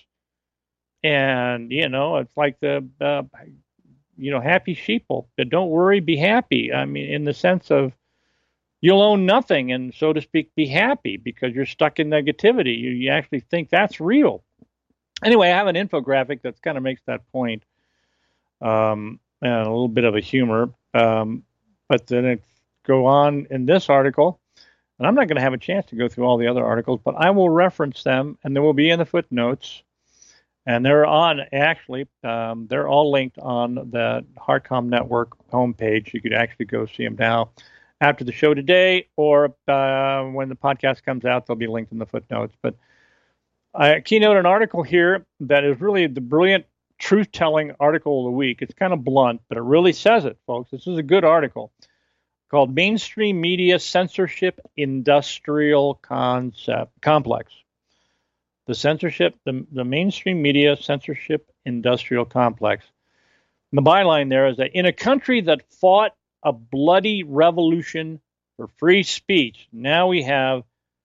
And, you know, it's like the, uh, you know, happy sheeple, but don't worry, be happy. I mean, in the sense of you'll own nothing and, so to speak, be happy because you're stuck in negativity. You, you actually think that's real. Anyway, I have an infographic that kind of makes that point. Um, and a little bit of a humor. Um, but then it go on in this article, and I'm not going to have a chance to go through all the other articles, but I will reference them, and they will be in the footnotes. And they're on, actually, um, they're all linked on the HeartCom Network homepage. You could actually go see them now after the show today, or uh, when the podcast comes out, they'll be linked in the footnotes. But I keynote an article here that is really the brilliant truth-telling article of the week. It's kind of blunt, but it really says it, folks. This is a good article called Mainstream Media Censorship Industrial Concept Complex. The censorship, the, the mainstream media censorship industrial complex. And the byline there is that in a country that fought a bloody revolution for free speech, now we have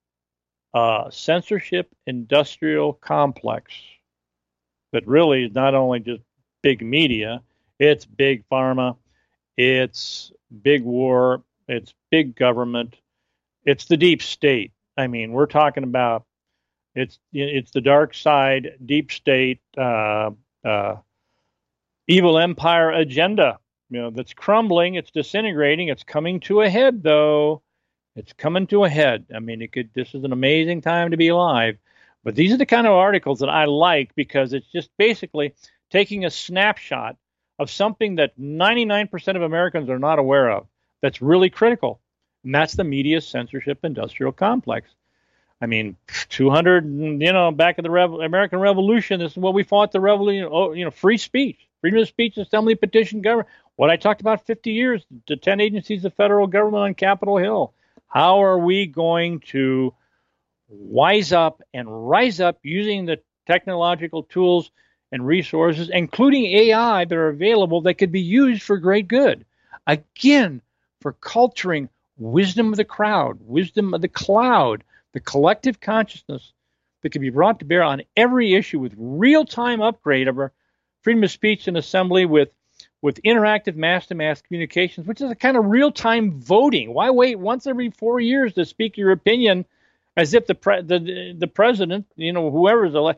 a censorship industrial complex that really is not only just big media, it's big pharma, it's big war, it's big government, it's the deep state. I mean, we're talking about It's it's the dark side, deep state, uh, uh, evil empire agenda, you know, that's crumbling. It's disintegrating. It's coming to a head, though. It's coming to a head. I mean, it could. This is an amazing time to be alive. But these are the kind of articles that I like because it's just basically taking a snapshot of something that ninety-nine percent of Americans are not aware of. That's really critical, and that's the media censorship industrial complex. I mean, two hundred, you know, back in the Revo- American Revolution, this is what we fought the revolution, oh, you know, free speech, freedom of speech, assembly, petition, government. What I talked about fifty years, the ten agencies of federal government on Capitol Hill. How are we going to wise up and rise up using the technological tools and resources, including A I, that are available that could be used for great good? Again, for culturing wisdom of the crowd, wisdom of the cloud, the collective consciousness that can be brought to bear on every issue with real-time upgrade of our freedom of speech and assembly with, with interactive mass-to-mass communications, which is a kind of real-time voting. Why wait once every four years to speak your opinion as if the pre- the, the president, you know, whoever is elected?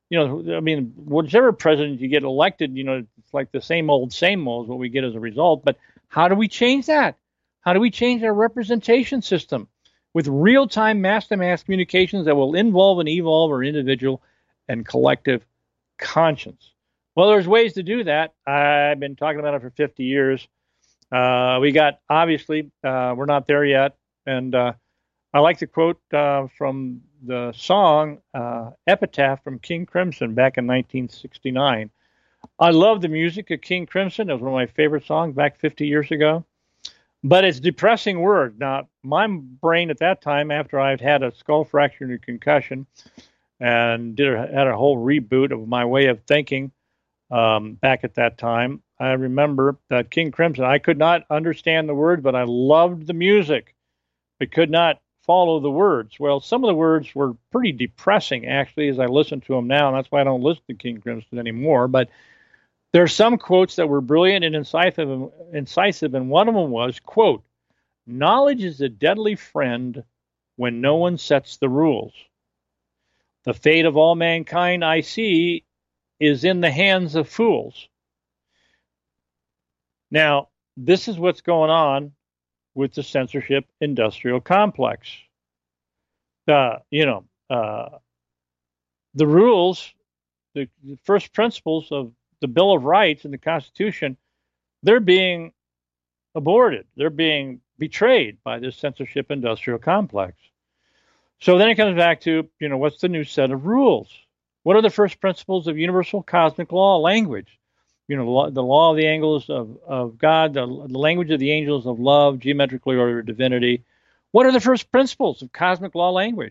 you know, I mean, whichever president you get elected, you know, it's like the same old, same old is what we get as a result. But how do we change that? How do we change our representation system with real-time mass-to-mass communications that will involve and evolve our individual and collective conscience? Well, there's ways to do that. I've been talking about it for fifty years. Uh, we got, obviously, uh, we're not there yet. And uh, I like to quote uh, from the song uh, Epitaph from King Crimson back in nineteen sixty-nine. I love the music of King Crimson. It was one of my favorite songs back fifty years ago. But it's depressing word. Now, my brain at that time, after I'd had a skull fracture and a concussion, and did a, had a whole reboot of my way of thinking um, back at that time, I remember that King Crimson, I could not understand the words, but I loved the music. I could not follow the words. Well, some of the words were pretty depressing, actually, as I listen to them now, and that's why I don't listen to King Crimson anymore. But there are some quotes that were brilliant and incisive, incisive, and one of them was, quote, "Knowledge is a deadly friend when no one sets the rules. The fate of all mankind, I see, is in the hands of fools." Now, this is what's going on with the censorship industrial complex. Uh, you know, uh, the rules, the, the first principles of the Bill of Rights and the Constitution, they're being aborted. They're being betrayed by this censorship industrial complex. So then it comes back to, you know, what's the new set of rules? What are the first principles of universal cosmic law, language? You know, the law, the law of the angels of, of God, the, the language of the angels of love, geometrically ordered divinity. What are the first principles of cosmic law language?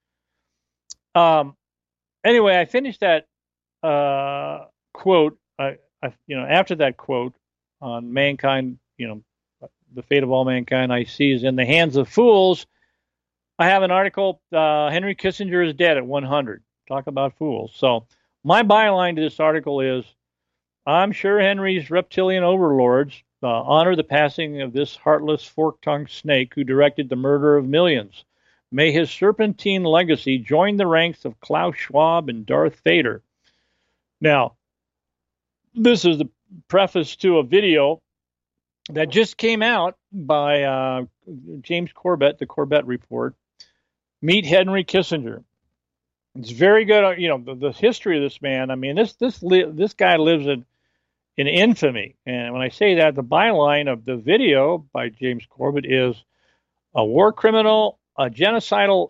Um, anyway, I finished that uh, quote. I, I, you know, after that quote on mankind, you know, the fate of all mankind I see is in the hands of fools. I have an article, uh, Henry Kissinger is dead at one hundred. Talk about fools. So my byline to this article is, I'm sure Henry's reptilian overlords uh, honor the passing of this heartless, fork-tongued snake who directed the murder of millions. May his serpentine legacy join the ranks of Klaus Schwab and Darth Vader. Now, this is the preface to a video that just came out by uh, James Corbett, the Corbett Report. Meet Henry Kissinger. It's very good. You know, the, the history of this man. I mean, this this li- this guy lives in in infamy. And when I say that, the byline of the video by James Corbett is a war criminal, a genocidal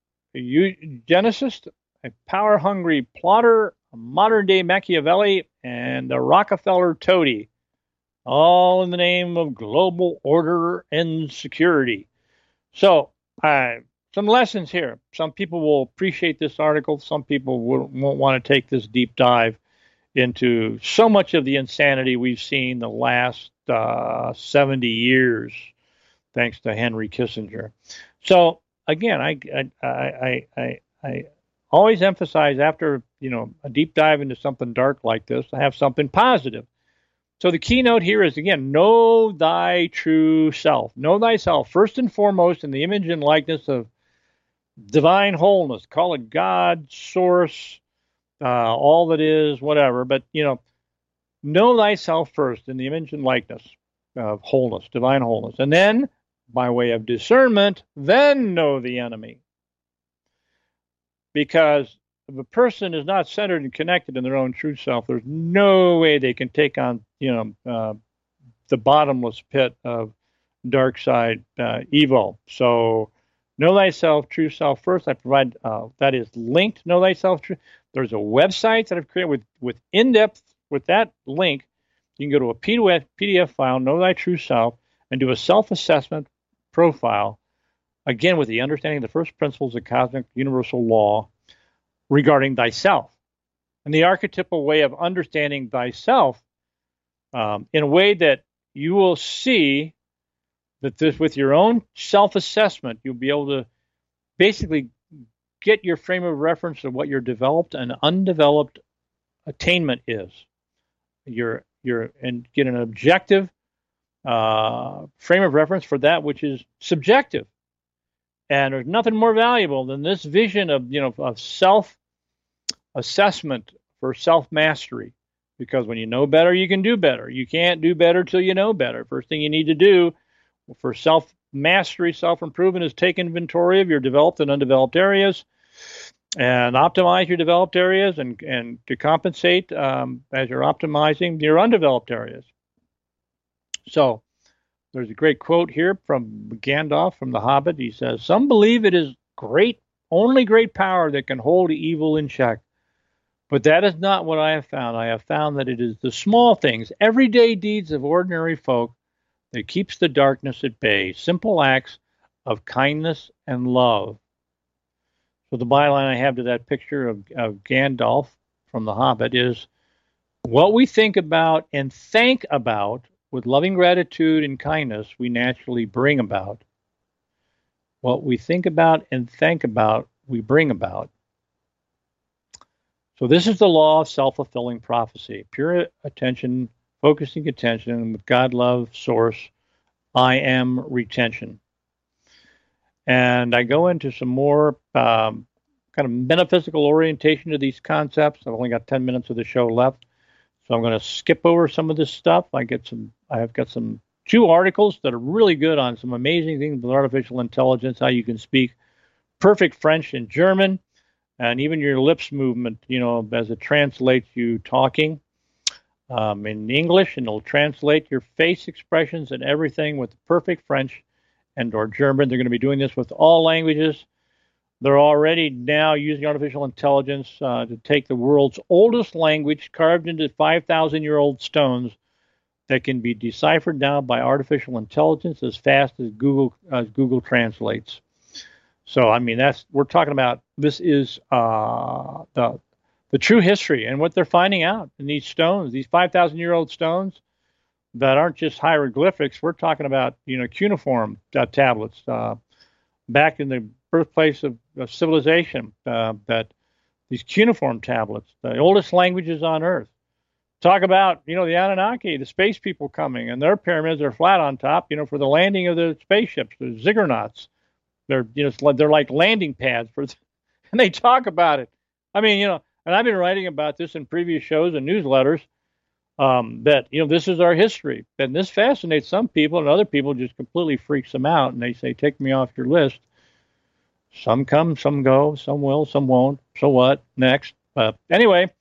eugenicist, a power-hungry plotter, a modern-day Machiavelli, and a Rockefeller toady, all in the name of global order and security. So, uh, some lessons here. Some people will appreciate this article. Some people won't, won't want to take this deep dive into so much of the insanity we've seen the last uh, seventy years, thanks to Henry Kissinger. So again, I I I I, I always emphasize after you know a deep dive into something dark like this, I have something positive. So the keynote here is, again, know thy true self. Know thyself first and foremost in the image and likeness of divine wholeness. Call it God, source, uh, all that is, whatever. But, you know, know thyself first in the image and likeness of wholeness, divine wholeness. And then, by way of discernment, then know the enemy. Because if a person is not centered and connected in their own true self, there's no way they can take on, you know, uh, the bottomless pit of dark side uh, evil. So know thyself, true self first. I provide, uh, that is linked, know thyself, true. There's a website that I've created with, with in-depth, with that link. You can go to a P D F file, know thy true self, and do a self-assessment profile, again, with the understanding of the first principles of cosmic universal law regarding thyself. And the archetypal way of understanding thyself um, in a way that you will see that this, with your own self-assessment, you'll be able to basically get your frame of reference of what your developed and undeveloped attainment is. Your, your, and get an objective uh, frame of reference for that which is subjective. And there's nothing more valuable than this vision of, you know, of self assessment for self-mastery, because when you know better, you can do better. You can't do better till you know better. First thing you need to do for self-mastery, self-improvement is take inventory of your developed and undeveloped areas and optimize your developed areas and, and to compensate um, as you're optimizing your undeveloped areas. So there's a great quote here from Gandalf from The Hobbit. He says, "Some believe it is great, only great power that can hold evil in check. But that is not what I have found. I have found that it is the small things, everyday deeds of ordinary folk that keeps the darkness at bay, simple acts of kindness and love." So the byline I have to that picture of, of Gandalf from The Hobbit is, what we think about and thank about with loving gratitude and kindness, we naturally bring about. What we think about and thank about, we bring about. So this is the law of self-fulfilling prophecy. Pure attention, focusing attention with God, love, source, I am retention. And I go into some more um, kind of metaphysical orientation to these concepts. I've only got ten minutes of the show left, so I'm going to skip over some of this stuff. I get some. I have got some two articles that are really good on some amazing things with artificial intelligence, how you can speak perfect French and German, and even your lips movement, you know, as it translates you talking um, in English, and it'll translate your face expressions and everything with perfect French and or German. They're going to be doing this with all languages. They're already now using artificial intelligence uh, to take the world's oldest language carved into five thousand year old stones that can be deciphered now by artificial intelligence as fast as Google as Google translates. So, I mean, that's we're talking about. This is uh, the the true history and what they're finding out in these stones, these five thousand year old stones that aren't just hieroglyphics. We're talking about, you know, cuneiform uh, tablets uh, back in the birthplace of, of civilization. Uh, that these cuneiform tablets, the oldest languages on Earth. Talk about, you know, the Anunnaki, the space people coming, and their pyramids are flat on top, you know, for the landing of the spaceships, the ziggurnauts. They're, you know, they're like landing pads for, and they talk about it. I mean, you know, and I've been writing about this in previous shows and newsletters. Um, that, you know, this is our history, and this fascinates some people, and other people just completely freaks them out, and they say, "Take me off your list." Some come, some go, some will, some won't. So what? Next. Uh, anyway.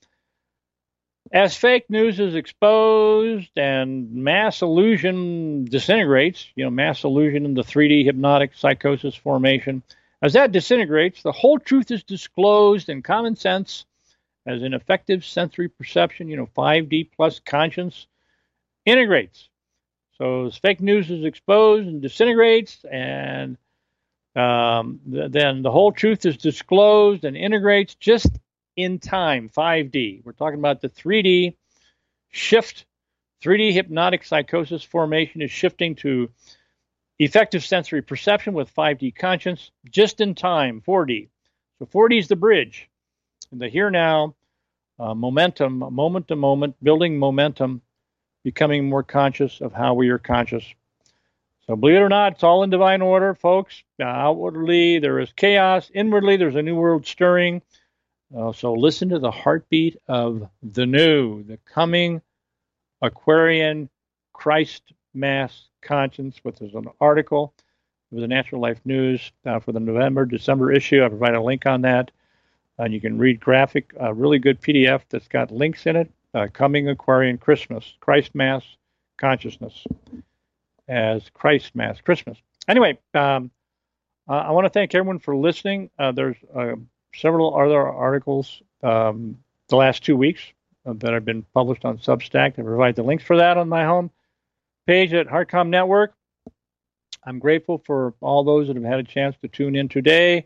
As fake news is exposed and mass illusion disintegrates, you know, mass illusion in the three D hypnotic psychosis formation, as that disintegrates, the whole truth is disclosed and common sense as an effective sensory perception, you know, five D plus conscience integrates. So as fake news is exposed and disintegrates, and um, th- then the whole truth is disclosed and integrates just in time, five D. We're talking about the three D shift. three D hypnotic psychosis formation is shifting to effective sensory perception with five D conscience, just in time, four D. So four D is the bridge. The here now, uh, momentum, moment to moment, building momentum, becoming more conscious of how we are conscious. So believe it or not, it's all in divine order, folks. Uh, outwardly, there is chaos. Inwardly, there's a new world stirring. Uh, so listen to the heartbeat of the new, the coming Aquarian Christ Mass Conscience, which is an article with the Natural Life News uh, for the November, December issue. I provide a link on that. And you can read graphic, a uh, really good P D F that's got links in it. Uh, coming Aquarian Christmas, Christ Mass Consciousness as Christ Mass Christmas. Anyway, um, uh, I want to thank everyone for listening. Uh, there's uh, several other articles um, the last two weeks uh, that have been published on Substack. I provide the links for that on my home page at HeartCom Network. I'm grateful for all those that have had a chance to tune in today.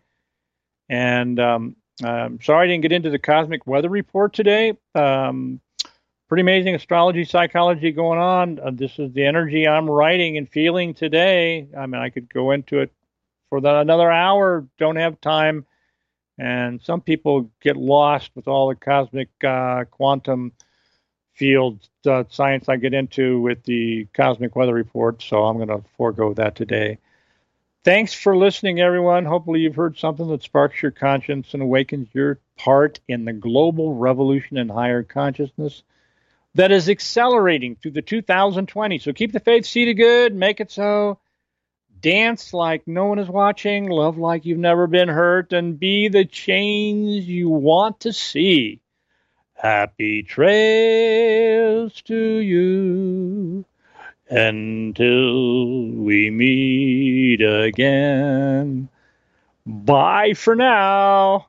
And um, I'm sorry I didn't get into the cosmic weather report today. Um, pretty amazing astrology, psychology going on. Uh, this is the energy I'm writing and feeling today. I mean, I could go into it for the, another hour. Don't have time. And some people get lost with all the cosmic uh, quantum field uh, science I get into with the cosmic weather report, so I'm going to forego that today. Thanks for listening, everyone. Hopefully you've heard something that sparks your conscience and awakens your part in the global revolution in higher consciousness that is accelerating through the two thousand twenty. So keep the faith, see the good, make it so. Dance like no one is watching, love like you've never been hurt, and be the change you want to see. Happy trails to you until we meet again. Bye for now.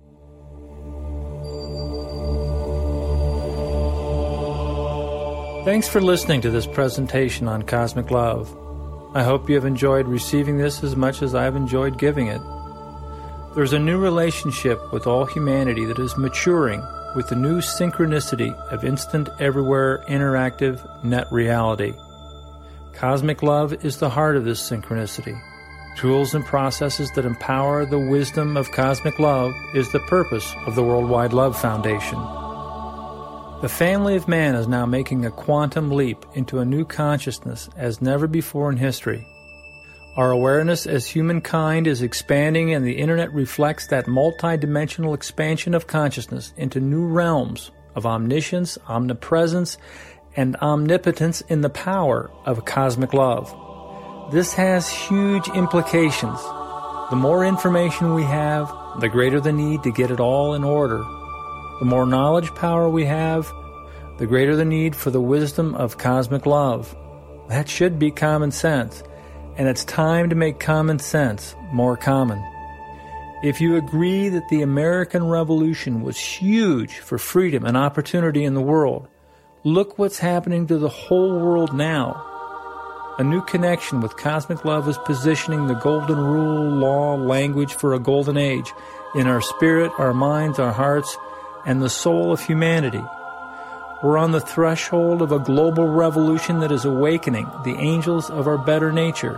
Thanks for listening to this presentation on Cosmic Love. I hope you have enjoyed receiving this as much as I have enjoyed giving it. There's a new relationship with all humanity that is maturing with the new synchronicity of instant, everywhere, interactive net reality. Cosmic love is the heart of this synchronicity. Tools and processes that empower the wisdom of cosmic love is the purpose of the Worldwide Love Foundation. The family of man is now making a quantum leap into a new consciousness as never before in history. Our awareness as humankind is expanding, and the Internet reflects that multidimensional expansion of consciousness into new realms of omniscience, omnipresence, and omnipotence in the power of cosmic love. This has huge implications. The more information we have, the greater the need to get it all in order. The more knowledge power we have, the greater the need for the wisdom of cosmic love. That should be common sense, and it's time to make common sense more common. If you agree that the American Revolution was huge for freedom and opportunity in the world, look what's happening to the whole world now. A new connection with cosmic love is positioning the golden rule, law, language for a golden age in our spirit, our minds, our hearts, and the soul of humanity. We're on the threshold of a global revolution that is awakening the angels of our better nature.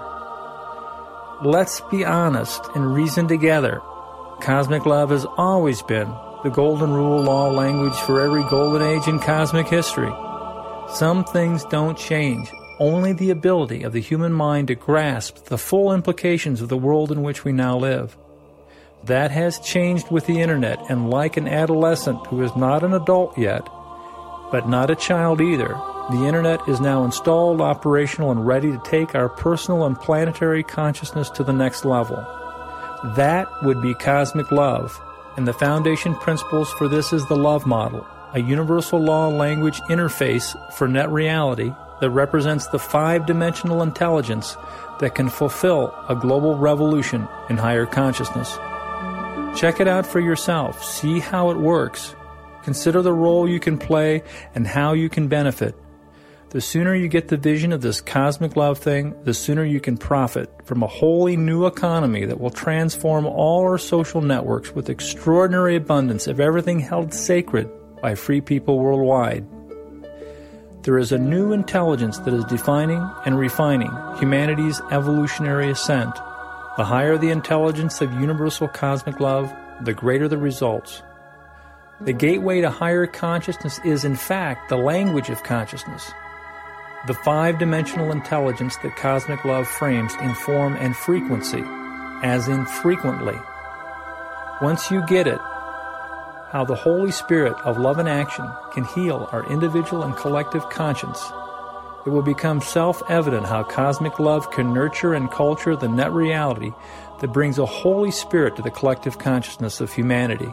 Let's be honest and reason together. Cosmic love has always been the golden rule, law, language for every golden age in cosmic history. Some things don't change. Only the ability of the human mind to grasp the full implications of the world in which we now live. That has changed with the Internet, and like an adolescent who is not an adult yet, but not a child either, the Internet is now installed, operational, and ready to take our personal and planetary consciousness to the next level. That would be cosmic love, and the foundation principles for this is the love model, a universal law language interface for net reality that represents the five-dimensional intelligence that can fulfill a global revolution in higher consciousness. Check it out for yourself. See how it works. Consider the role you can play and how you can benefit. The sooner you get the vision of this cosmic love thing, the sooner you can profit from a wholly new economy that will transform all our social networks with extraordinary abundance of everything held sacred by free people worldwide. There is a new intelligence that is defining and refining humanity's evolutionary ascent. The higher the intelligence of universal cosmic love, the greater the results. The gateway to higher consciousness is, in fact, the language of consciousness. The five-dimensional intelligence that cosmic love frames in form and frequency, as in frequently. Once you get it, how the Holy Spirit of love and action can heal our individual and collective conscience, it will become self-evident how cosmic love can nurture and culture the net reality that brings a Holy Spirit to the collective consciousness of humanity.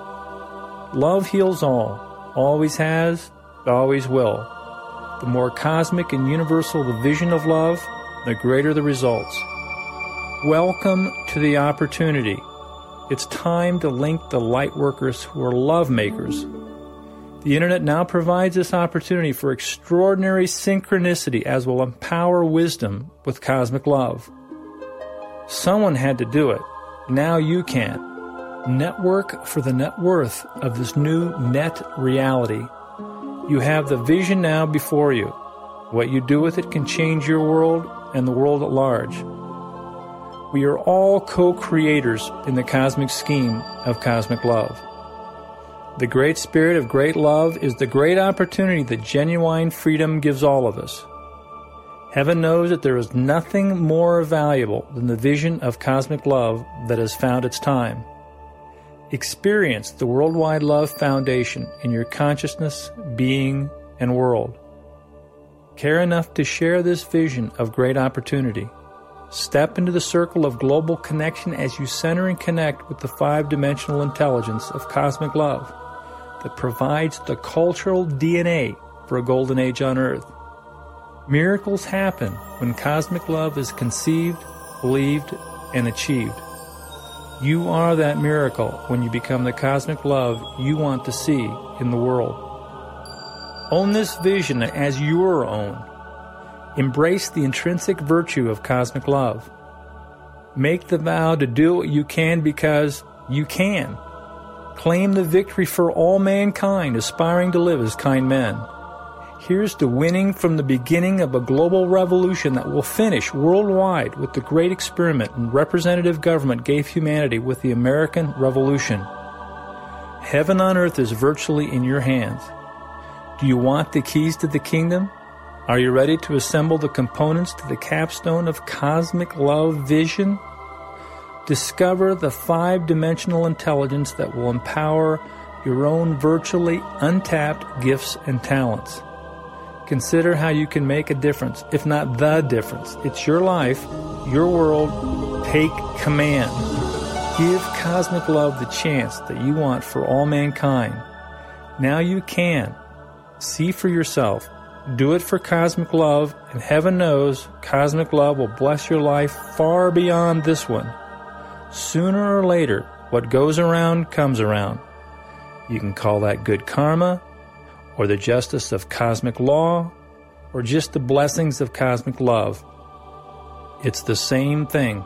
Love heals all, always has, always will. The more cosmic and universal the vision of love, the greater the results. Welcome to the opportunity. It's time to link the light workers who are love makers. The Internet now provides this opportunity for extraordinary synchronicity as will empower wisdom with cosmic love. Someone had to do it. Now you can. Network for the net worth of this new net reality. You have the vision now before you. What you do with it can change your world and the world at large. We are all co-creators in the cosmic scheme of cosmic love. The great spirit of great love is the great opportunity that genuine freedom gives all of us. Heaven knows that there is nothing more valuable than the vision of cosmic love that has found its time. Experience the Worldwide Love Foundation in your consciousness, being, and world. Care enough to share this vision of great opportunity. Step into the circle of global connection as you center and connect with the five-dimensional intelligence of cosmic love that provides the cultural D N A for a golden age on Earth. Miracles happen when cosmic love is conceived, believed, and achieved. You are that miracle when you become the cosmic love you want to see in the world. Own this vision as your own. Embrace the intrinsic virtue of cosmic love. Make the vow to do what you can because you can. Claim the victory for all mankind aspiring to live as kind men. Here's to winning from the beginning of a global revolution that will finish worldwide with the great experiment and representative government gave humanity with the American Revolution. Heaven on earth is virtually in your hands. Do you want the keys to the kingdom? Are you ready to assemble the components to the capstone of cosmic love vision? Discover the five-dimensional intelligence that will empower your own virtually untapped gifts and talents. Consider how you can make a difference, if not the difference. It's your life, your world. Take command. Give cosmic love the chance that you want for all mankind. Now you can. See for yourself. Do it for cosmic love, and heaven knows cosmic love will bless your life far beyond this one. Sooner or later, what goes around comes around. You can call that good karma, or the justice of cosmic law, or just the blessings of cosmic love. It's the same thing.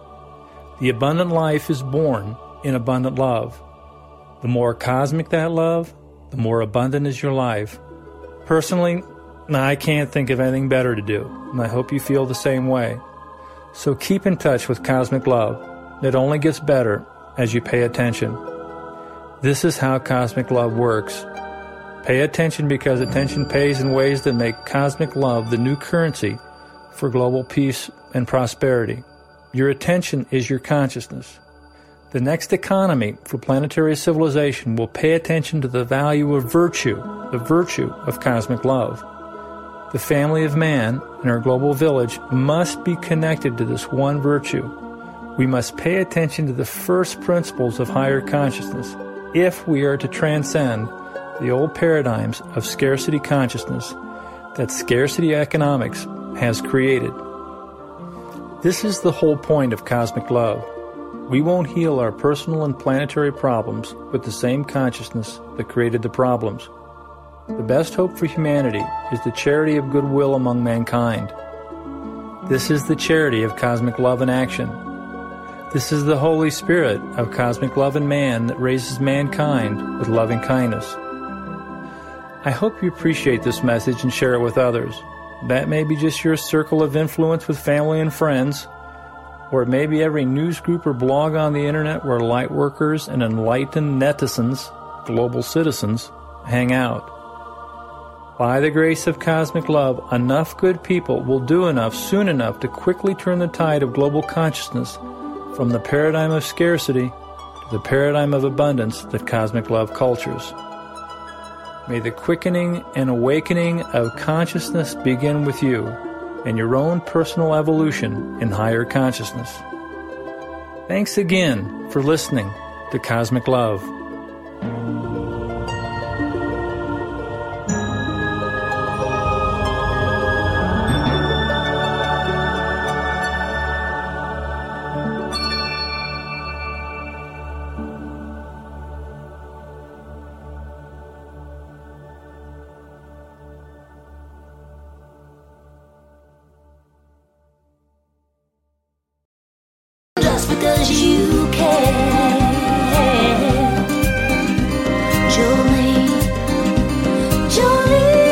The abundant life is born in abundant love. The more cosmic that love, the more abundant is your life. Personally, I can't think of anything better to do, and I hope you feel the same way. So keep in touch with cosmic love. It only gets better as you pay attention. This is how cosmic love works. Pay attention because attention pays in ways that make cosmic love the new currency for global peace and prosperity. Your attention is your consciousness. The next economy for planetary civilization will pay attention to the value of virtue, the virtue of cosmic love. The family of man in our global village must be connected to this one virtue. We must pay attention to the first principles of higher consciousness if we are to transcend the old paradigms of scarcity consciousness that scarcity economics has created. This is the whole point of cosmic love. We won't heal our personal and planetary problems with the same consciousness that created the problems. The best hope for humanity is the charity of goodwill among mankind. This is the charity of cosmic love in action. This is the Holy Spirit of cosmic love in man that raises mankind with loving kindness. I hope you appreciate this message and share it with others. That may be just your circle of influence with family and friends, or it may be every news group or blog on the internet where light workers and enlightened netizens, global citizens, hang out. By the grace of cosmic love, enough good people will do enough soon enough to quickly turn the tide of global consciousness from the paradigm of scarcity to the paradigm of abundance that cosmic love cultures. May the quickening and awakening of consciousness begin with you and your own personal evolution in higher consciousness. Thanks again for listening to Cosmic Love. Just because you can, Jolene, Jolene.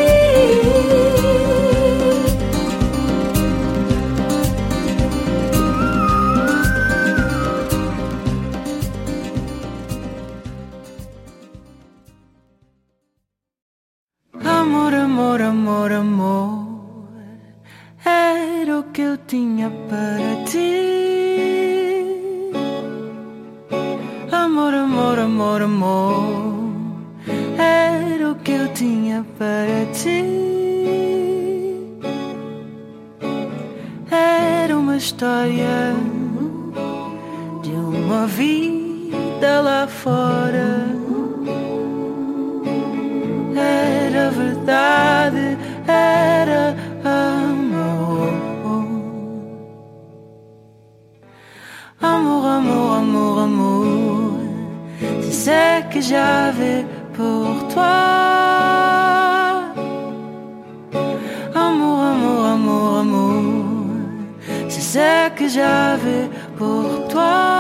Amor, amor, amor, amor, era o que eu tinha para ti. Amor, amor, amor, amor, amor. Era o que eu tinha para ti. Era uma história de uma vida lá fora. Era verdade, era amor. Amour, amour, amour, amour. C'est ce que j'avais pour toi. Amour, amour, amour, amour. C'est ce que j'avais pour toi.